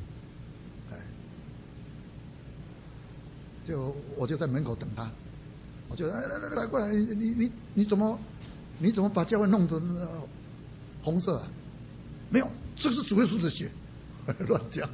我就在门口等他，我就来过来，你怎么把教会弄成红色啊？没有，这是主耶稣的血，乱讲。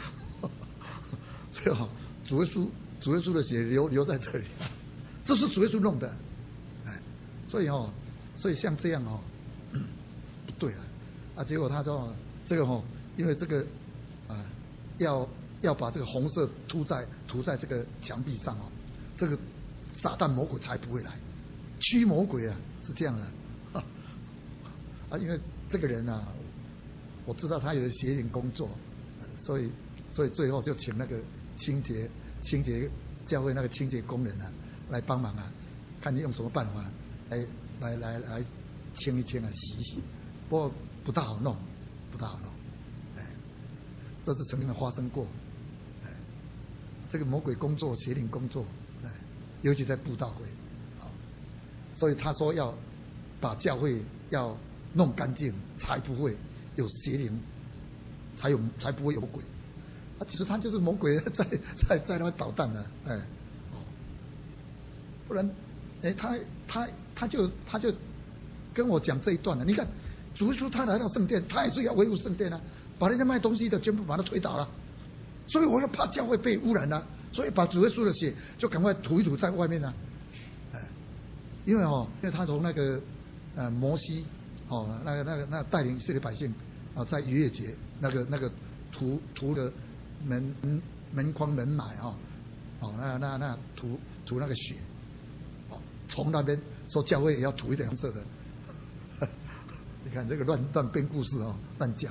最好主耶稣的血流在这里，这是主耶稣弄的，所以像这样不对了结果他说这个因为这个要把这个红色涂在这个墙壁上这个撒旦魔鬼才不会来，驱魔鬼是这样的因为这个人我知道他有邪灵工作，所以最后就请那个清洁教会那个清洁工人来帮忙看你用什么办法来清一清洗一洗，不过不大好弄，这是曾经发生过。这个魔鬼工作、邪灵工作，尤其在布道会，所以他说要把教会要弄干净，才不会有邪灵，才不会有鬼。其实他就是魔鬼在那边捣蛋的，不然，他就跟我讲这一段了。你看，主耶稣他来到圣殿，他也是要维护圣殿把人家卖东西的全部把他推倒了。所以我又怕教会被污染了，所以把主耶稣的血就赶快涂一涂在外面因为他从那个摩西那个带领以色列百姓在逾越节那个涂的门框门楣那涂那个血从那边说教会也要涂一点红色的，你看这个乱编故事乱讲。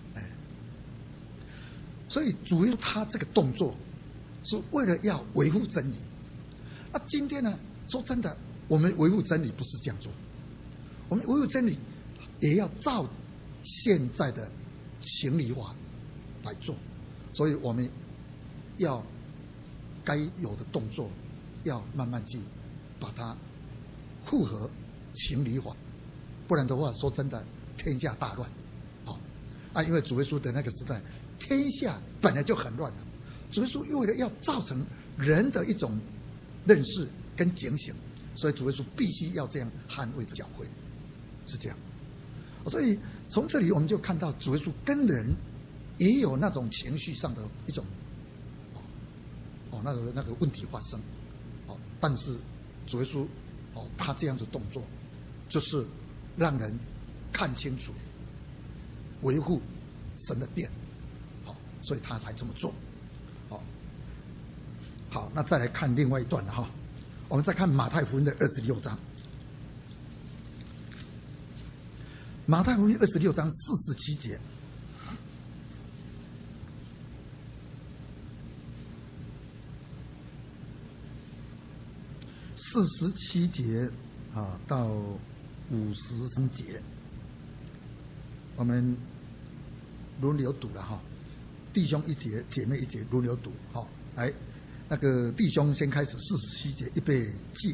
所以主要他这个动作是为了要维护真理。今天呢，说真的，我们维护真理不是这样做，我们维护真理也要照现在的情理法来做。所以我们要该有的动作要慢慢去把它符合情理法，不然的话，说真的，天下大乱因为主耶稣的那个时代，天下本来就很乱了。主耶稣为了要造成人的一种认识跟警醒，所以主耶稣必须要这样捍卫教会，是这样。所以从这里我们就看到主耶稣跟人也有那种情绪上的一种那个问题发生但是主耶稣他这样的动作就是让人看清楚，维护神的殿，所以他才这么做。好，那再来看另外一段了我们再看马太福音的26章，马太福音26章47节。47节到53节，我们轮流读了弟兄一节，姐妹一节，轮流读来，那个弟兄先开始47节，预备起。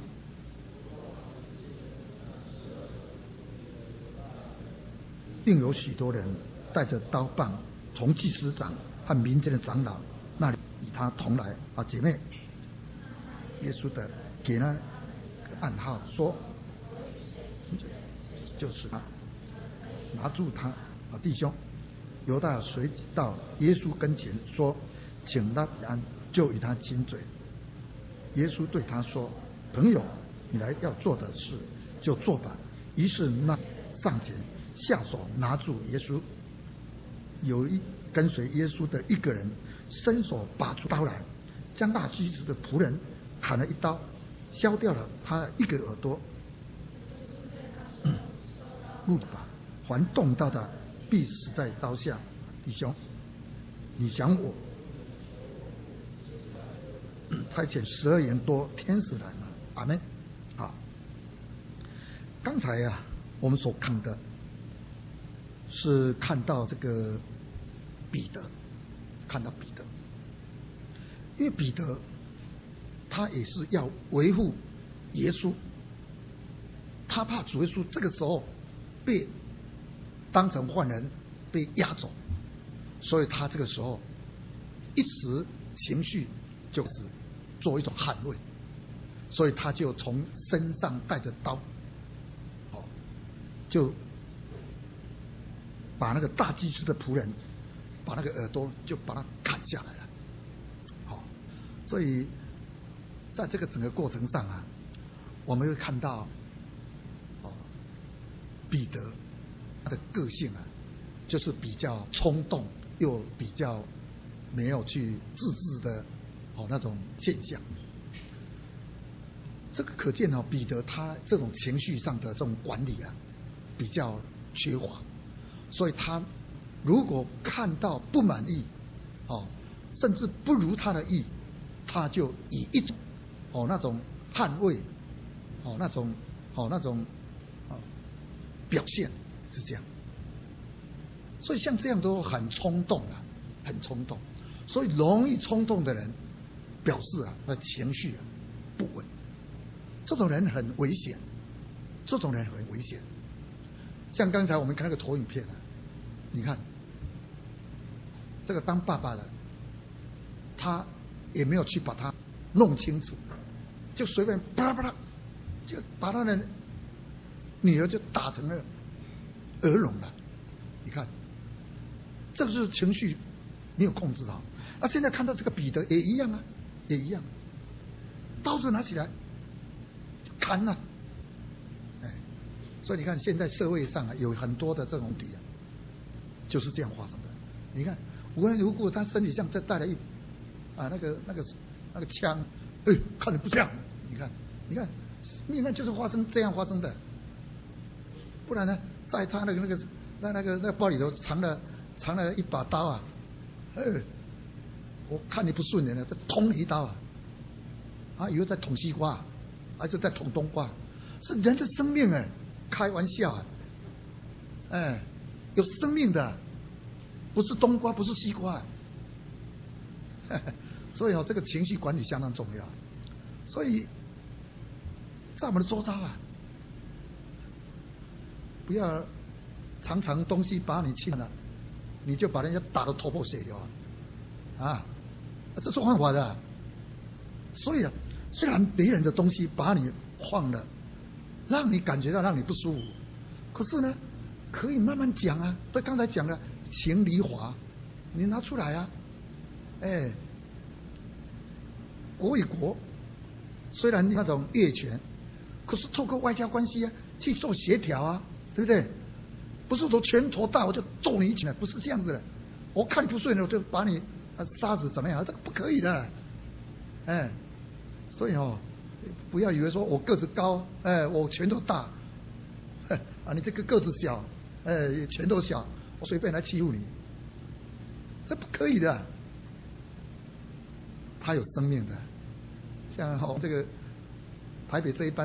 并有许多人带着刀棒从祭司长和民间的长老那里与他他同来啊，姐妹。耶稣的给了暗号说，就是他拿住他啊，弟兄。犹大随即到耶稣跟前说，请他平安，就与他亲嘴。耶稣对他说，朋友，你来要做的事就做吧。于是那上前下手拿住耶稣。有一跟随耶稣的一个人伸手拔出刀来，将大祭司的仆人砍了一刀，削掉了他一个耳朵。路吧，凡动刀的必死在刀下。弟兄，你想我差遣12人多天使来了。阿们。好，刚才啊，我们所看的是看到这个彼得，看到彼得，因为彼得他也是要维护耶稣，他怕主耶稣这个时候被当成犯人被押走，所以他这个时候一时情绪就是做一种捍卫，所以他就从身上带着刀，就把那个大祭司的仆人把那个耳朵就把它砍下来了。好，所以在这个整个过程上啊，我们会看到彼得他的个性啊，就是比较冲动，又比较没有去自制的那种现象。这个可见彼得他这种情绪上的这种管理啊，比较缺乏，所以他如果看到不满意，甚至不如他的意，他就以一种那种捍卫，那种表现是这样。所以像这样都很冲动啊，很冲动。所以容易冲动的人，表示啊，他的情绪不稳。这种人很危险，这种人很危险。像刚才我们看那个投影片啊，你看这个当爸爸的，他也没有去把他弄清楚，就随便啪啦啪啦，就把他的女儿就打成了耳聋了。你看，这个就是情绪没有控制好。那现在看到这个彼得也一样啊，也一样，刀子拿起来砍了。所以你看，现在社会上啊，有很多的这种敌啊，就是这样发生的。你看，如果他身体上再带了那个枪，看着不像。你看，命案就是这样发生的。不然呢，在他那个包里头藏了一把刀啊，我看你不顺眼了，再捅你一刀啊，以后再捅西瓜，就再捅冬瓜，是人的生命开玩笑有生命的，不是冬瓜，不是西瓜。所以这个情绪管理相当重要。所以在我们的周遭啊，不要常常东西把你侵了，你就把人家打得头破血流这是犯法的。所以虽然别人的东西把你晃了，让你感觉到让你不舒服，可是呢，可以慢慢讲啊。对，刚才讲了情理法，你拿出来啊。国与国虽然那种越权，可是透过外交关系去做协调啊，对不对？不是说拳头大我就揍你一拳，不是这样子的。我看你不顺眼我就把你杀死怎么样？这个不可以的。所以不要以为说我个子高，我拳头大，你这个个子小，拳头小，我随便来欺负你，这不可以的。他有生命的，像这个台北这一班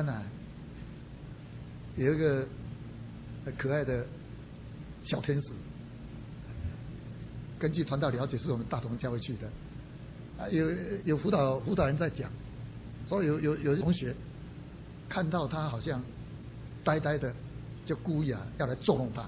有一个可爱的小天使，根据传道了解，是我们大同教会去的，有辅导人在讲。所以有同学看到他好像呆呆的，就故意要来捉弄他。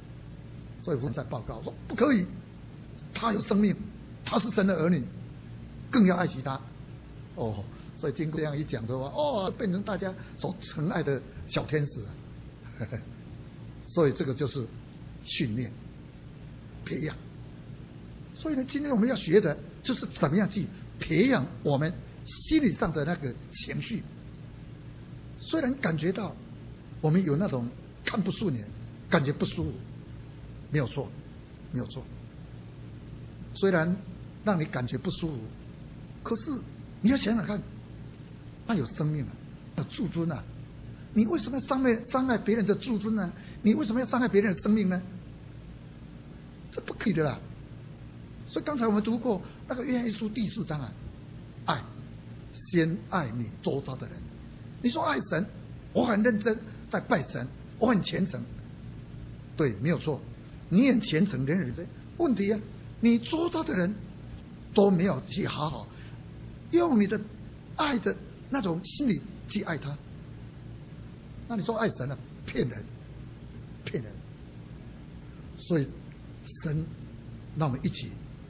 所以辅导在报告说不可以，他有生命，他是神的儿女， 更要爱惜他。哦，所以经过这样一讲的话，哦，变成大家所疼爱的小天使啊。所以这个就是训练、培养。所以呢，今天我们要学的就是怎么样去培养我们心理上的那个情绪。虽然感觉到我们有那种看不顺眼，感觉不舒服，没有错，没有错。虽然让你感觉不舒服，可是你要想想看，那有生命啊，有自尊啊，你为什么要伤害别人的自尊呢？你为什么要伤害别人的生命呢？这不可以的啦。所以刚才我们读过那个约翰一书第4章啊，爱，先爱你周遭的人。你说爱神，我很认真在拜神，我很虔诚，对，没有错，你很虔诚，人人这问题啊，你周遭的人都没有去好好用你的爱的那种心理去爱他，那你说爱神啊，骗人，骗人。所以神让我们一起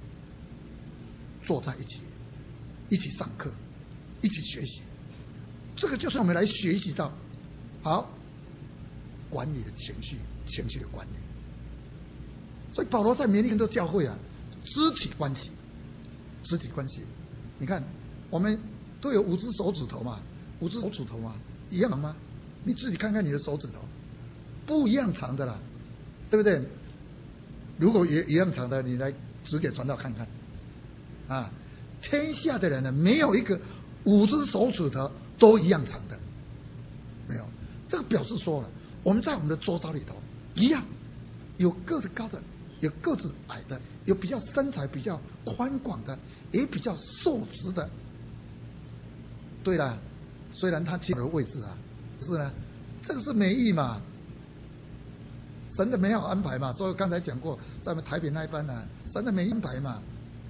坐在一起，一起上课，一起学习。这个就是我们来学习到好管理的情绪，情绪的管理。所以保罗在勉励很多教会啊，肢体关系，肢体关系。你看，我们都有5只手指头嘛，5只手指头嘛，一样吗？你自己看看你的手指头，不一样长的啦，对不对？如果也一样长的，你来指点传道看看啊！天下的人呢，没有一个5只手指头都一样长的，没有。这个表示说了，我们在我们的周遭里头一样，有个子高的，有个子矮的，有比较身材比较宽广的，也比较瘦直的。对了，虽然他起的位置啊，可是呢，这个是美意嘛，神的美好安排嘛。所以刚才讲过，在我们台北那一班呢，神的美意安排嘛，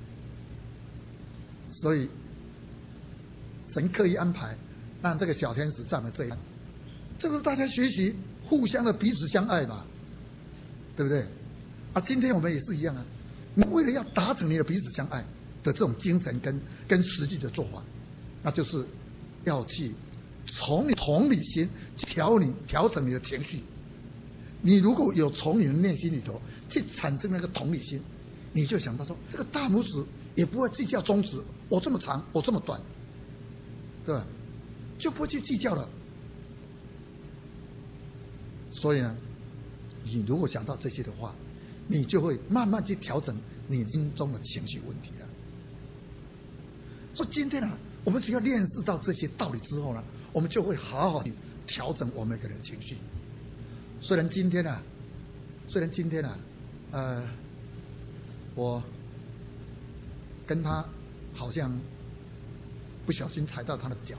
所以神刻意安排，让这个小天使在我们这一班，这不是大家学习互相的彼此相爱嘛，对不对？啊，今天我们也是一样啊，你为了要达成你的彼此相爱的这种精神跟实际的做法，那就是要去从你同理心调整你的情绪。你如果有从你的内心里头去产生那个同理心，你就想到说，这个大拇指也不会计较中指，我这么长，我这么短，对吧？就不会去计较了。所以呢，你如果想到这些的话，你就会慢慢去调整你心中的情绪问题了。所以今天呢，我们只要认识到这些道理之后呢，我们就会好好的调整我们每个人情绪。虽然今天呢，我跟他好像不小心踩到他的脚，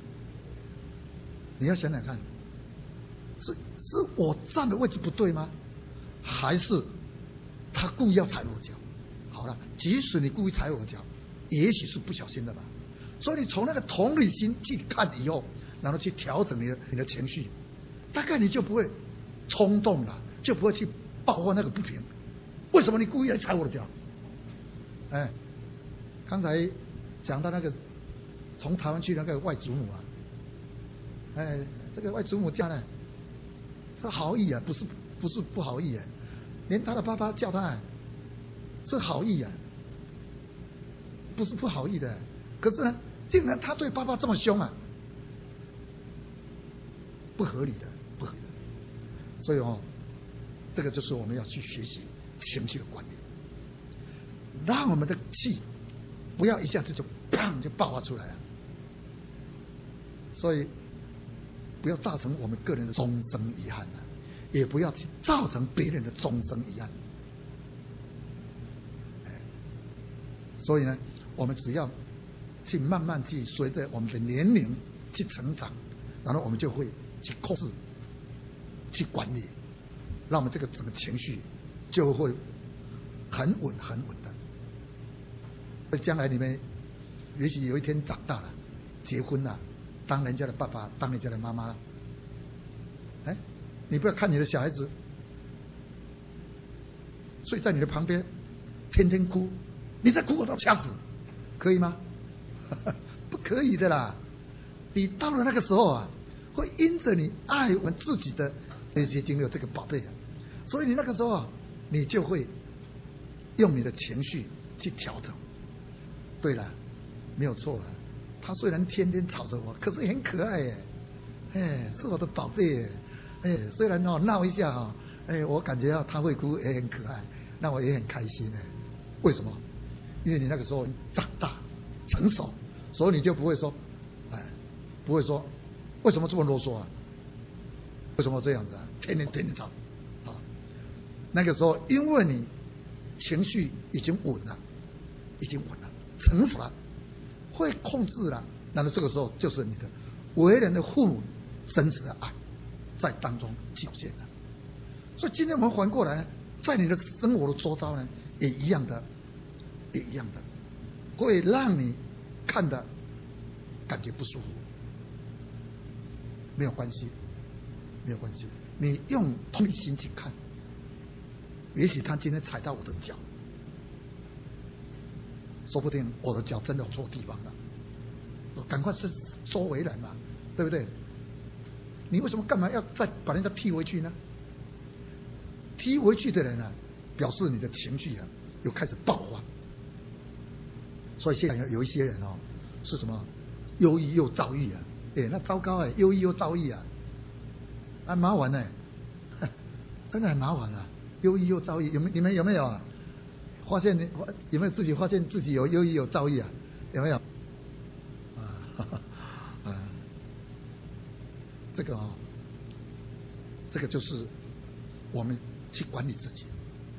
你要想想看，是我站的位置不对吗？还是他故意要踩我脚？好了，即使你故意踩我脚，也许是不小心的吧。所以你从那个同理心去看以后，然后去调整你的情绪，大概你就不会冲动了，就不会去爆发那个不平。为什么你故意来踩我的脚？哎，刚才讲到那个从台湾去那个外祖母啊，哎，这个外祖母家呢是好意啊，不是不好意啊，连他的爸爸叫他是好意啊，不是不好意的。可是呢，竟然他对爸爸这么凶啊，不合理的，不合理的。所以这个就是我们要去学习情绪的管理，让我们的气不要一下子就砰就爆发出来了。所以不要造成我们个人的终生遗憾啊，也不要去造成别人的终生遗憾。所以呢，我们只要去慢慢去随着我们的年龄去成长，然后我们就会去控制、去管理，让我们这个整个情绪就会很稳的。那将来你们也许有一天长大了，结婚了，当人家的爸爸，当人家的妈妈了，哎，你不要看你的小孩子睡在你的旁边，天天哭，你再哭我都掐死，可以吗？ 不可以的啦。你到了那个时候啊，会因着你爱我们自己的那些经历这个宝贝啊，所以你那个时候啊，你就会用你的情绪去调整。对了，没有错啊。他虽然天天吵着我，可是很可爱耶，哎，是我的宝贝耶，哎，虽然闹一下啊，哎，我感觉到他会哭也很可爱，那我也很开心呢。为什么？因为你那个时候长大成熟，所以你就不会说，哎，不会说为什么这么啰嗦啊？为什么这样子啊？天天吵啊！那个时候，因为你情绪已经稳了，成熟了，会控制了，那么这个时候就是你的为人的父母真实的爱在当中表现了。所以今天我们环过来，在你的生活的周遭呢，也一样的，会让你看的感觉不舒服。没有关系，你用同理心去看，也许他今天踩到我的脚，说不定我的脚真的有错地方了，我赶快收回来嘛，对不对？你为什么干嘛要再把人家踢回去呢？踢回去的人啊，表示你的情绪啊又开始爆发。所以现在有一些人哦，是什么忧郁又躁郁啊？哎，那糟糕哎，忧郁又躁郁啊，很麻烦呢，真的很麻烦啊！忧郁又躁郁，你们有没有啊？发现有没有自己发现自己有忧郁有躁郁啊？有没有？这个哦，这个就是我们去管理自己，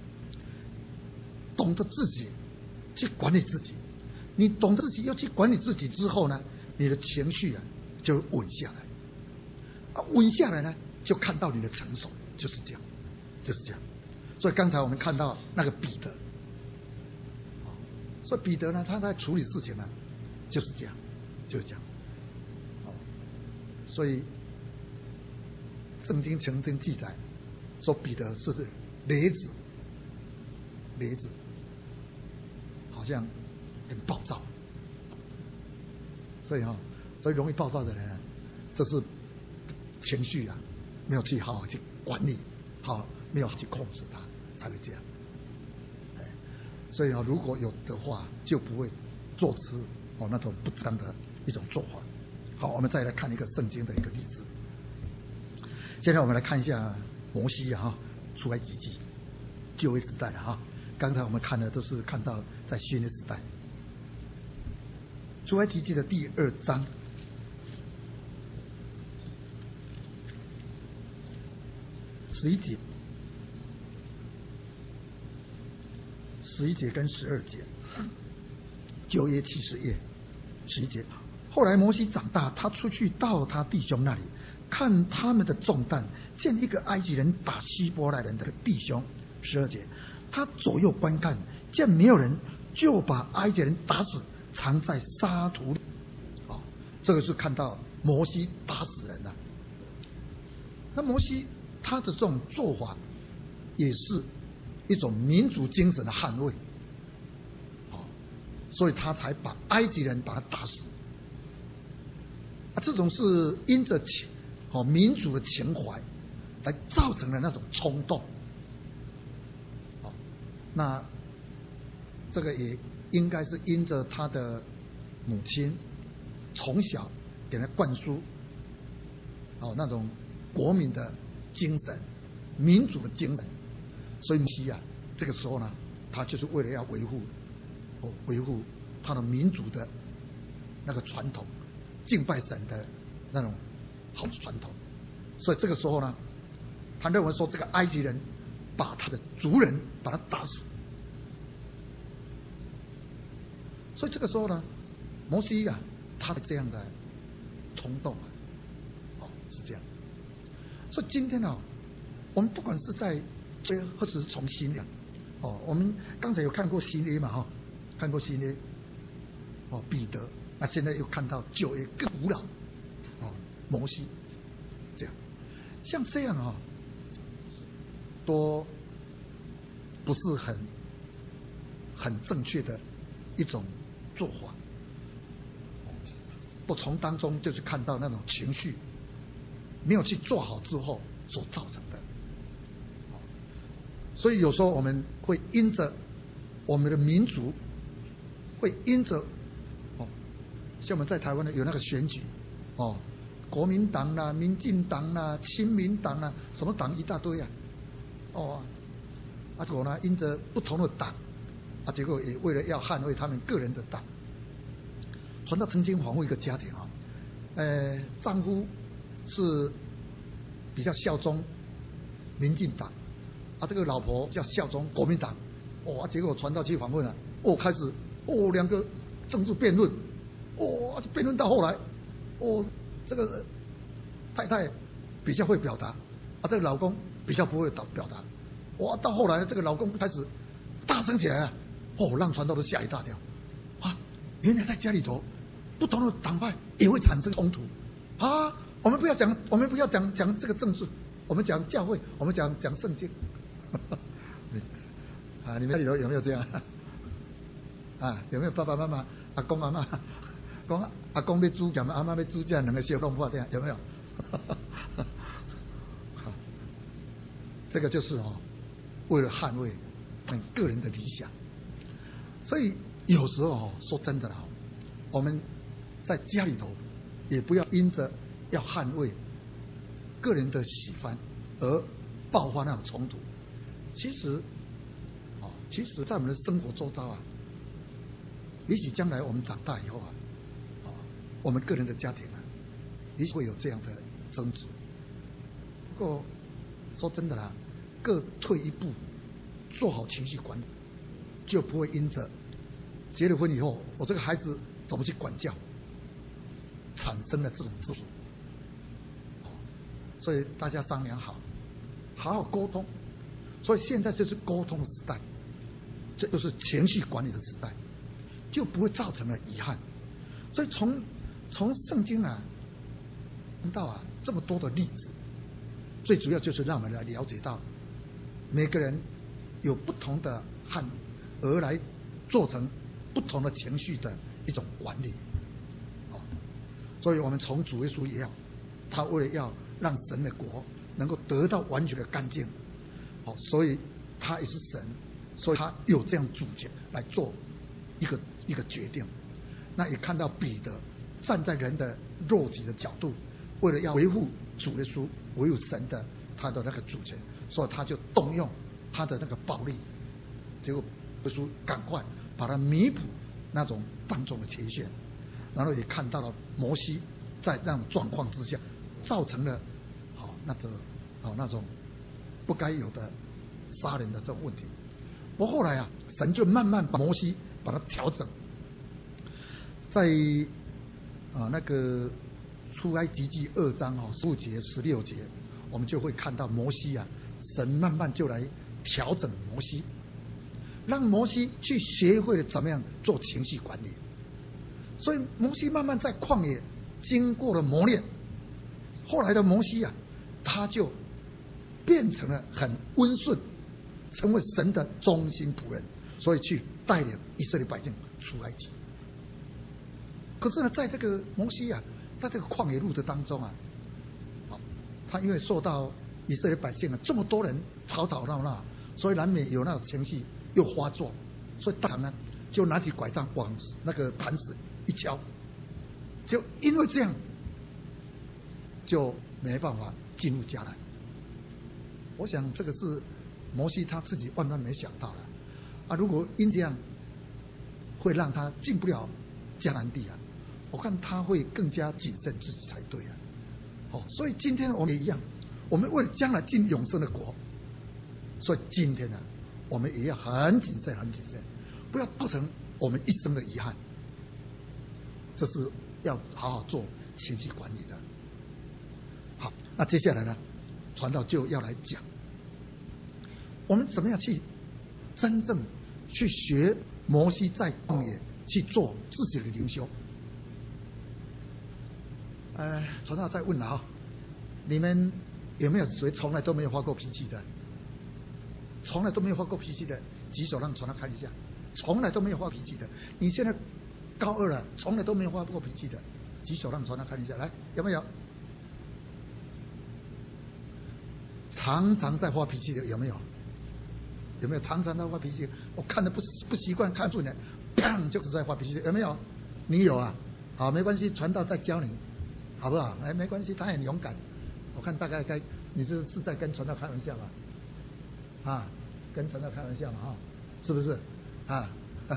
懂得自己去管理自己。你懂得自己要去管理自己之后呢，你的情绪啊就稳下来，稳下来呢，就看到你的成熟，就是这样。所以刚才我们看到那个彼得，所以彼得呢，他在处理事情呢，就是这样。所以圣经曾经记载说彼得是雷子，好像很暴躁，所以容易暴躁的人啊，这是情绪啊没有去好好去管理，没有去控制它，才会这样。所以如果有的话，就不会做出那种不当的一种做法。好，我们再来看一个圣经的一个例子。现在我们来看一下摩西出埃及记，旧约时代的刚才我们看的都是看到在新约时代。出埃及记的第2章11节跟12节，旧约70页11节。后来摩西长大，他出去到他弟兄那里，看他们的重担，见一个埃及人打希伯来人的弟兄。12节，他左右观看，见没有人，就把埃及人打死，藏在沙土里。这个是看到摩西打死人了。那摩西他的这种做法，也是一种民族精神的捍卫，所以他才把埃及人把他打死。这种是因着民族的情怀来造成的那种冲动。那这个也应该是因着他的母亲从小给他灌输那种国民的精神、民主的精神，所以摩西啊，这个时候呢，他就是为了要维护他的民族的那个传统，敬拜神的那种好传统，所以这个时候呢，他认为说这个埃及人把他的族人把他打死，所以这个时候呢，摩西啊，他的这样的冲动是这样。所以今天我们不管是在或者是从新约我们刚才有看过新约嘛看过新约彼得，那现在又看到旧约更古老摩西，这样像这样都不是很正确的一种做法。 不从当中就是看到那种情绪没有去做好之后所造成的。所以有时候我们会因着我们的民族，会因着像我们在台湾呢有那个选举国民党啦、民进党啦、亲民党啦，什么党一大堆啊，结果呢因着不同的党结果也为了要捍卫他们个人的党。传道曾经访问一个家庭丈夫是比较效忠民进党这个老婆叫效忠国民党结果传道去访问了开始两个政治辩论辩论到后来这个太太比较会表达这个老公比较不会表达到后来这个老公开始大声起来让传道都吓一大跳原来在家里头不同的党派也会产生冲突我们不要讲这个政治，我们讲教会，我们讲圣经你们家里头有没有这样有没有爸爸妈妈阿公阿嬷讲阿公要煮咸阿嬷要煮这样两个小弄破这样有没有这个就是为了捍卫个人的理想。所以有时候说真的我们在家里头也不要因着要捍卫个人的喜欢而爆发那种冲突。其实在我们的生活周遭也许将来我们长大以后我们个人的家庭也许会有这样的争执。不过说真的啦，各退一步，做好情绪管理，就不会因着结了婚以后我这个孩子怎么去管教产生了这种执着。所以大家商量好好沟通。所以现在就是沟通的时代，这就是情绪管理的时代，就不会造成了遗憾。所以从圣经看到这么多的例子，最主要就是让我们来了解到每个人有不同的汉而来做成不同的情绪的一种管理。所以我们从主耶稣一样，他为了要让神的国能够得到完全的干净，所以他也是神，所以他有这样主权来做一个决定。那也看到彼得站在人的肉体的角度，为了要维护主耶稣，维护神的他的那个主权，所以他就动用他的那个暴力，结果耶稣赶快把他弥补那种当中的缺陷。然后也看到了摩西在那种状况之下造成了那种不该有的杀人的这种问题。不过后来神就慢慢把摩西把它调整，在那个出埃及记2章15节16节，我们就会看到摩西神慢慢就来调整摩西，让摩西去学会了怎么样做情绪管理。所以摩西慢慢在旷野经过了磨练，后来的摩西他就变成了很温顺，成为神的忠心仆人，所以去带领以色列百姓出埃及。可是呢，在这个摩西在这个旷野路的当中他因为受到以色列百姓这么多人吵吵闹闹，所以难免有那种情绪又发作，所以当然呢就拿起拐杖往那个磐石一敲，就因为这样就没办法进入迦南。我想这个是摩西他自己万万没想到的如果因这样会让他进不了迦南地我看他会更加谨慎自己才对所以今天我们也一样，我们为了将来进永生的国，所以今天我们也要很谨慎很谨慎，不要造成我们一生的遗憾。这是要好好做情绪管理的。好，那接下来呢，传道就要来讲我们怎么样去真正去学摩西在旷野去做自己的灵修。传道再问了你们有没有谁从来都没有发过脾气的？从来都没有发过脾气的举手让传道看一下。从来都没有发脾气的，你现在高2了，从来都没有发过脾气的， 举手让传道看一下，来，有没有？常常在发脾气的有没有？有没有常常在发脾气？我看的不习惯，看住你，砰就是在发脾气的，有没有？你有啊？好，没关系，传道再教你，好不好？哎，没关系，他很勇敢。我看大概你是在跟传道开玩笑吧？啊，跟传道开玩笑嘛，哈，是不是？啊，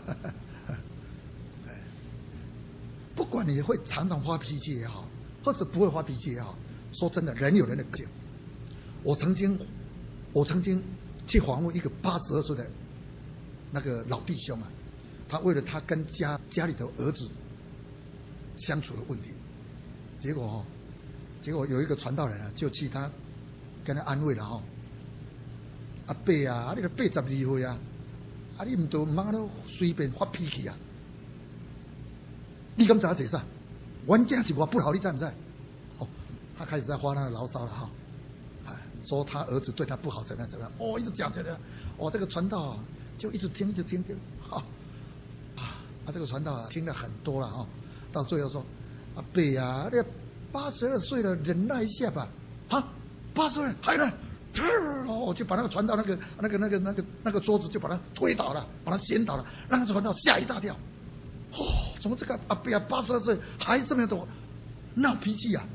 不管你会常常发脾气也好，或者不会发脾气也好，说真的，人有人的个性。我曾经去访问一个82岁的那个老弟兄啊，他为了他跟家里头儿子相处的问题，结果有一个传道人啊，就去他跟他安慰了哈，阿伯啊，你都82岁啊，啊你唔都唔通随便发脾气啊？你敢知这啥？原件是我不好，你知不知？哦，他开始在发那个牢骚了哈。说他儿子对他不好，怎么样？哦，一直讲，这个传道啊，就一直听，好这个传道啊，听了很多了哈，到最后说，阿伯啊，你82岁了，忍耐一下吧，啊，82岁还忍，我就把那个传道那个桌子就把它推倒了，把它掀倒了，让那个传道吓一大跳，怎么这个阿伯啊82岁还这么多闹脾气啊？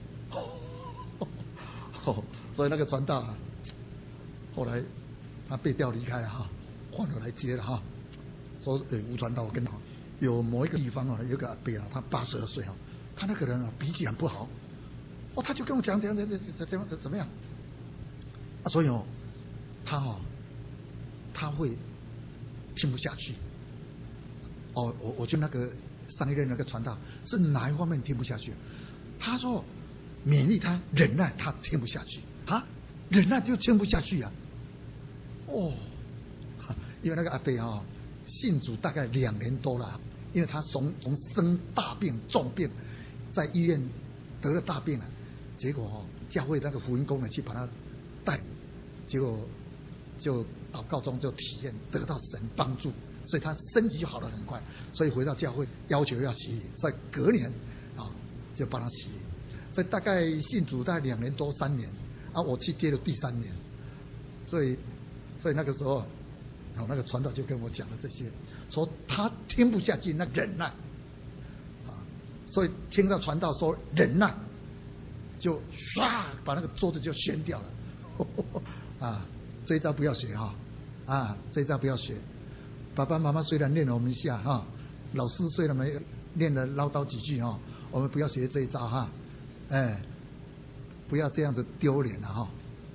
所以那个传道啊，后来他被调离开了哈，换我来接了哈。说吴传道，我跟你讲，有某一个地方啊，有个阿伯啊，他82岁啊，他那个人啊脾气很不好，他就跟我讲怎么样啊，所以他会听不下去。我就那个上一任那个传道是哪一方面听不下去？他说勉励他忍耐，他听不下去。忍耐就听不下去啊！因为那个阿伯啊，信主大概2年多了，因为他从生大病重病，在医院得了大病了，结果教会那个福音工人去把他带，结果就祷告中就体验得到神帮助，所以他身体就好得很快，所以回到教会要求要洗礼，在隔年就帮他洗礼，所以大概信主大概2年多3年。我去接了第3年，所以那个时候，那个传道就跟我讲了这些，说他听不下去那忍耐，所以听到传道说忍耐，就唰把那个桌子就掀掉了，这一招不要学这一招不要学。爸爸妈妈虽然念了我们一下老师虽然没念了唠叨几句我们不要学这一招不要这样子丢脸了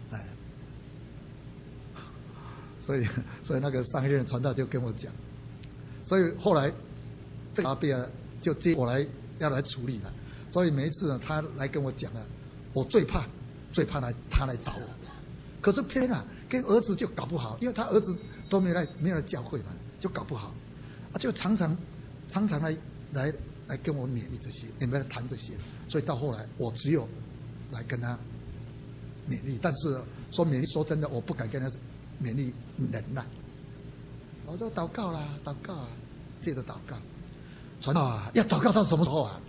所以那个上一任传道就跟我讲，所以后来这个阿伯就接我要来处理了，所以每一次他来跟我讲了，我最怕他来找我，可是偏跟儿子就搞不好，因为他儿子都没来教会嘛，就搞不好就常常来跟我勉励这些，也没来谈这些，所以到后来我只有来跟他勉励，但是说勉励，说真的，我不敢跟他勉励忍耐。我说祷告啦，接着祷告，传道要祷告到什么时候啊？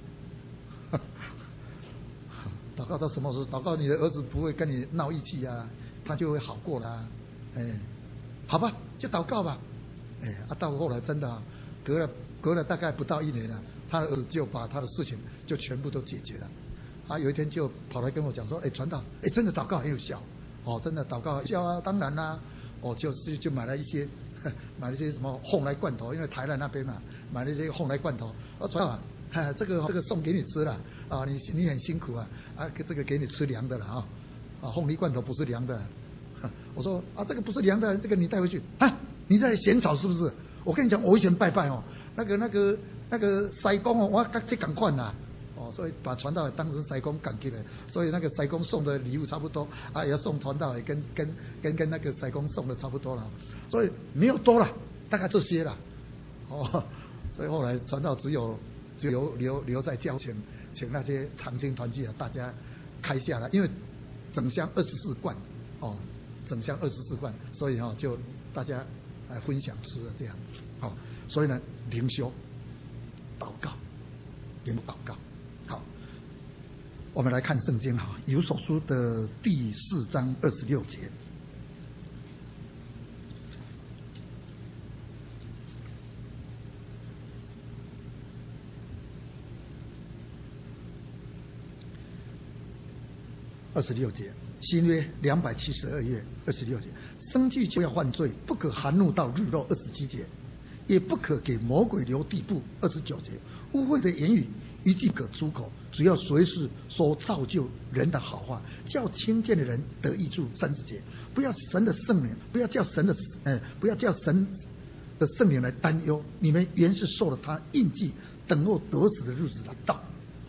祷告到什么时候？祷告你的儿子不会跟你闹义气啊，他就会好过啦。好吧，就祷告吧。到后来真的隔了大概不到1年了，他的儿子就把他的事情就全部都解决了。有一天就跑来跟我讲说，传道，真的祷告很有效，真的祷告有效啊，当然啦，就买了一些什么烘来罐头，因为台南那边嘛，买了一些烘来罐头，传道这个送给你吃了你很辛苦这个给你吃凉的了烘梨罐头不是凉的，我说这个不是凉的，这个你带回去你在嫌少是不是？我跟你讲，我以前拜那个西公我跟这赶快啦。所以把传道也当成西公赶起来，所以那个西公送的礼物差不多也要送传道也跟那个西公送的差不多了，所以没有多了，大概这些了所以后来传道只有留在教前，请那些长青团契大家开下来，因为整箱24罐整箱24罐，所以就大家来分享吃了这样所以呢灵修祷告，祷告我们来看圣经哈，以弗所书的第4章26节。26节，新约272页26节，生气就要犯罪，不可含怒到日落27节，也不可给魔鬼留地步29节，污秽的言语一句可出口，只要随时说造就人的好话，叫听见的人得益处30节，不要神的圣灵，不要叫神的圣灵来担忧，你们原是受了他印记，等候得死的日子来到。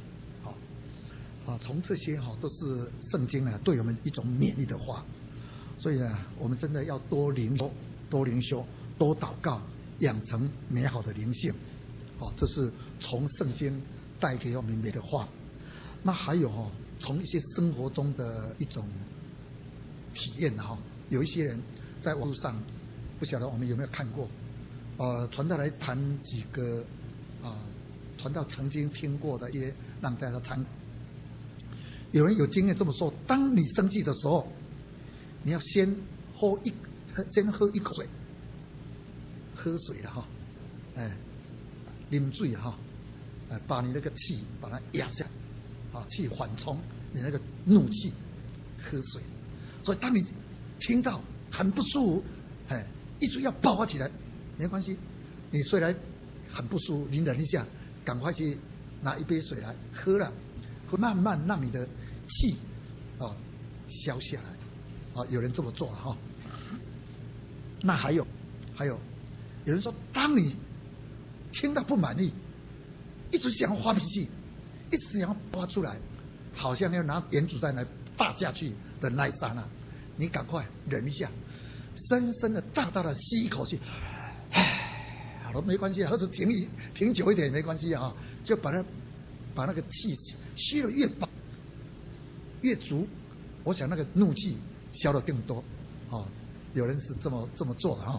从这些都是圣经对我们一种勉励的话，所以我们真的要多灵修，多祷告，养成美好的灵性。这是从圣经带给我们美的话。那还有从一些生活中的一种体验有一些人在网络上，不晓得我们有没有看过，传道来谈几个传道曾经听过的，也让大家参考。有人有经验这么说：当你生气的时候，你要先喝一口水，喝水了啉水把你那个气把它压下，去缓冲你那个怒气，喝水。所以当你听到很不舒服，一直要爆发起来，没关系，你虽然很不舒服，你忍一下，赶快去拿一杯水来喝了，会慢慢让你的气消下来。有人这么做了那还有人说，当你听到不满意，一直想要发脾气，一直想要发出来，好像要拿原子弹来打下去的那一刹那，你赶快忍一下，深深的大大的吸一口气，好了，没关系，或者停久一点也没关系就把那个气吸得越饱越足，我想那个怒气消得更多有人是这么做的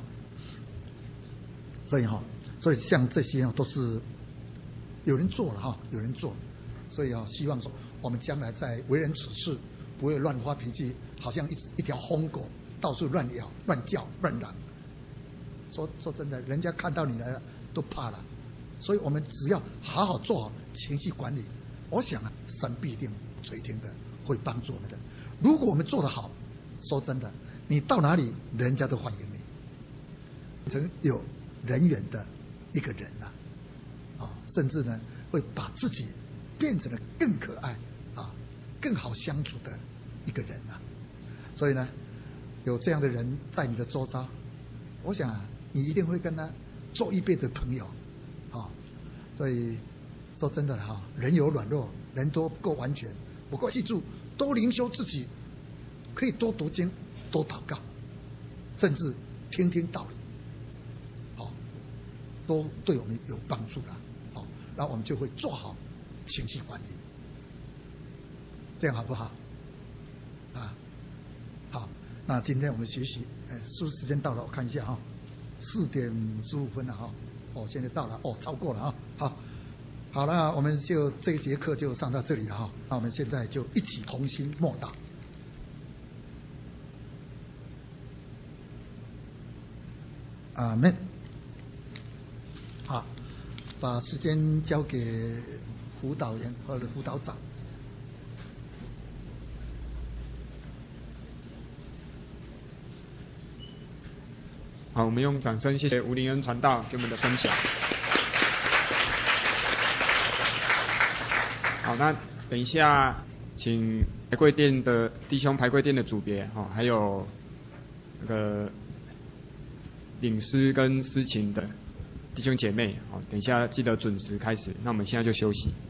所以像这些都是有人做了有人做，所以希望说我们将来在为人处事不会乱发脾气，好像一条疯狗到处乱咬、乱叫、乱嚷。说真的，人家看到你来了都怕了，所以我们只要好好做好情绪管理，我想神必定垂听的，会帮助我们的。如果我们做得好，说真的，你到哪里人家都欢迎你，成有人缘的一个人甚至呢会把自己变成了更可爱更好相处的一个人所以呢，有这样的人在你的周遭，我想你一定会跟他做一辈子朋友所以说真的人有软弱，人都不够完全，不过记住，多灵修自己，可以多读经，多祷告，甚至听听道理都对我们有帮助了然后我们就会做好情绪管理，这样好不好好，那今天我们学习是不是时间到了？我看一下4点15分了现在到了超过了好了，我们就这一节课就上到这里了那我们现在就一起同心默祷。阿们。好，把时间交给辅导员或者辅导长。 好，我们用掌声谢谢吴林恩传道给我们的分享。好，那等一下请排柜店的弟兄、排柜店的组别还有那个领诗跟诗琴的弟兄姐妹等一下记得准时开始。那我们现在就休息。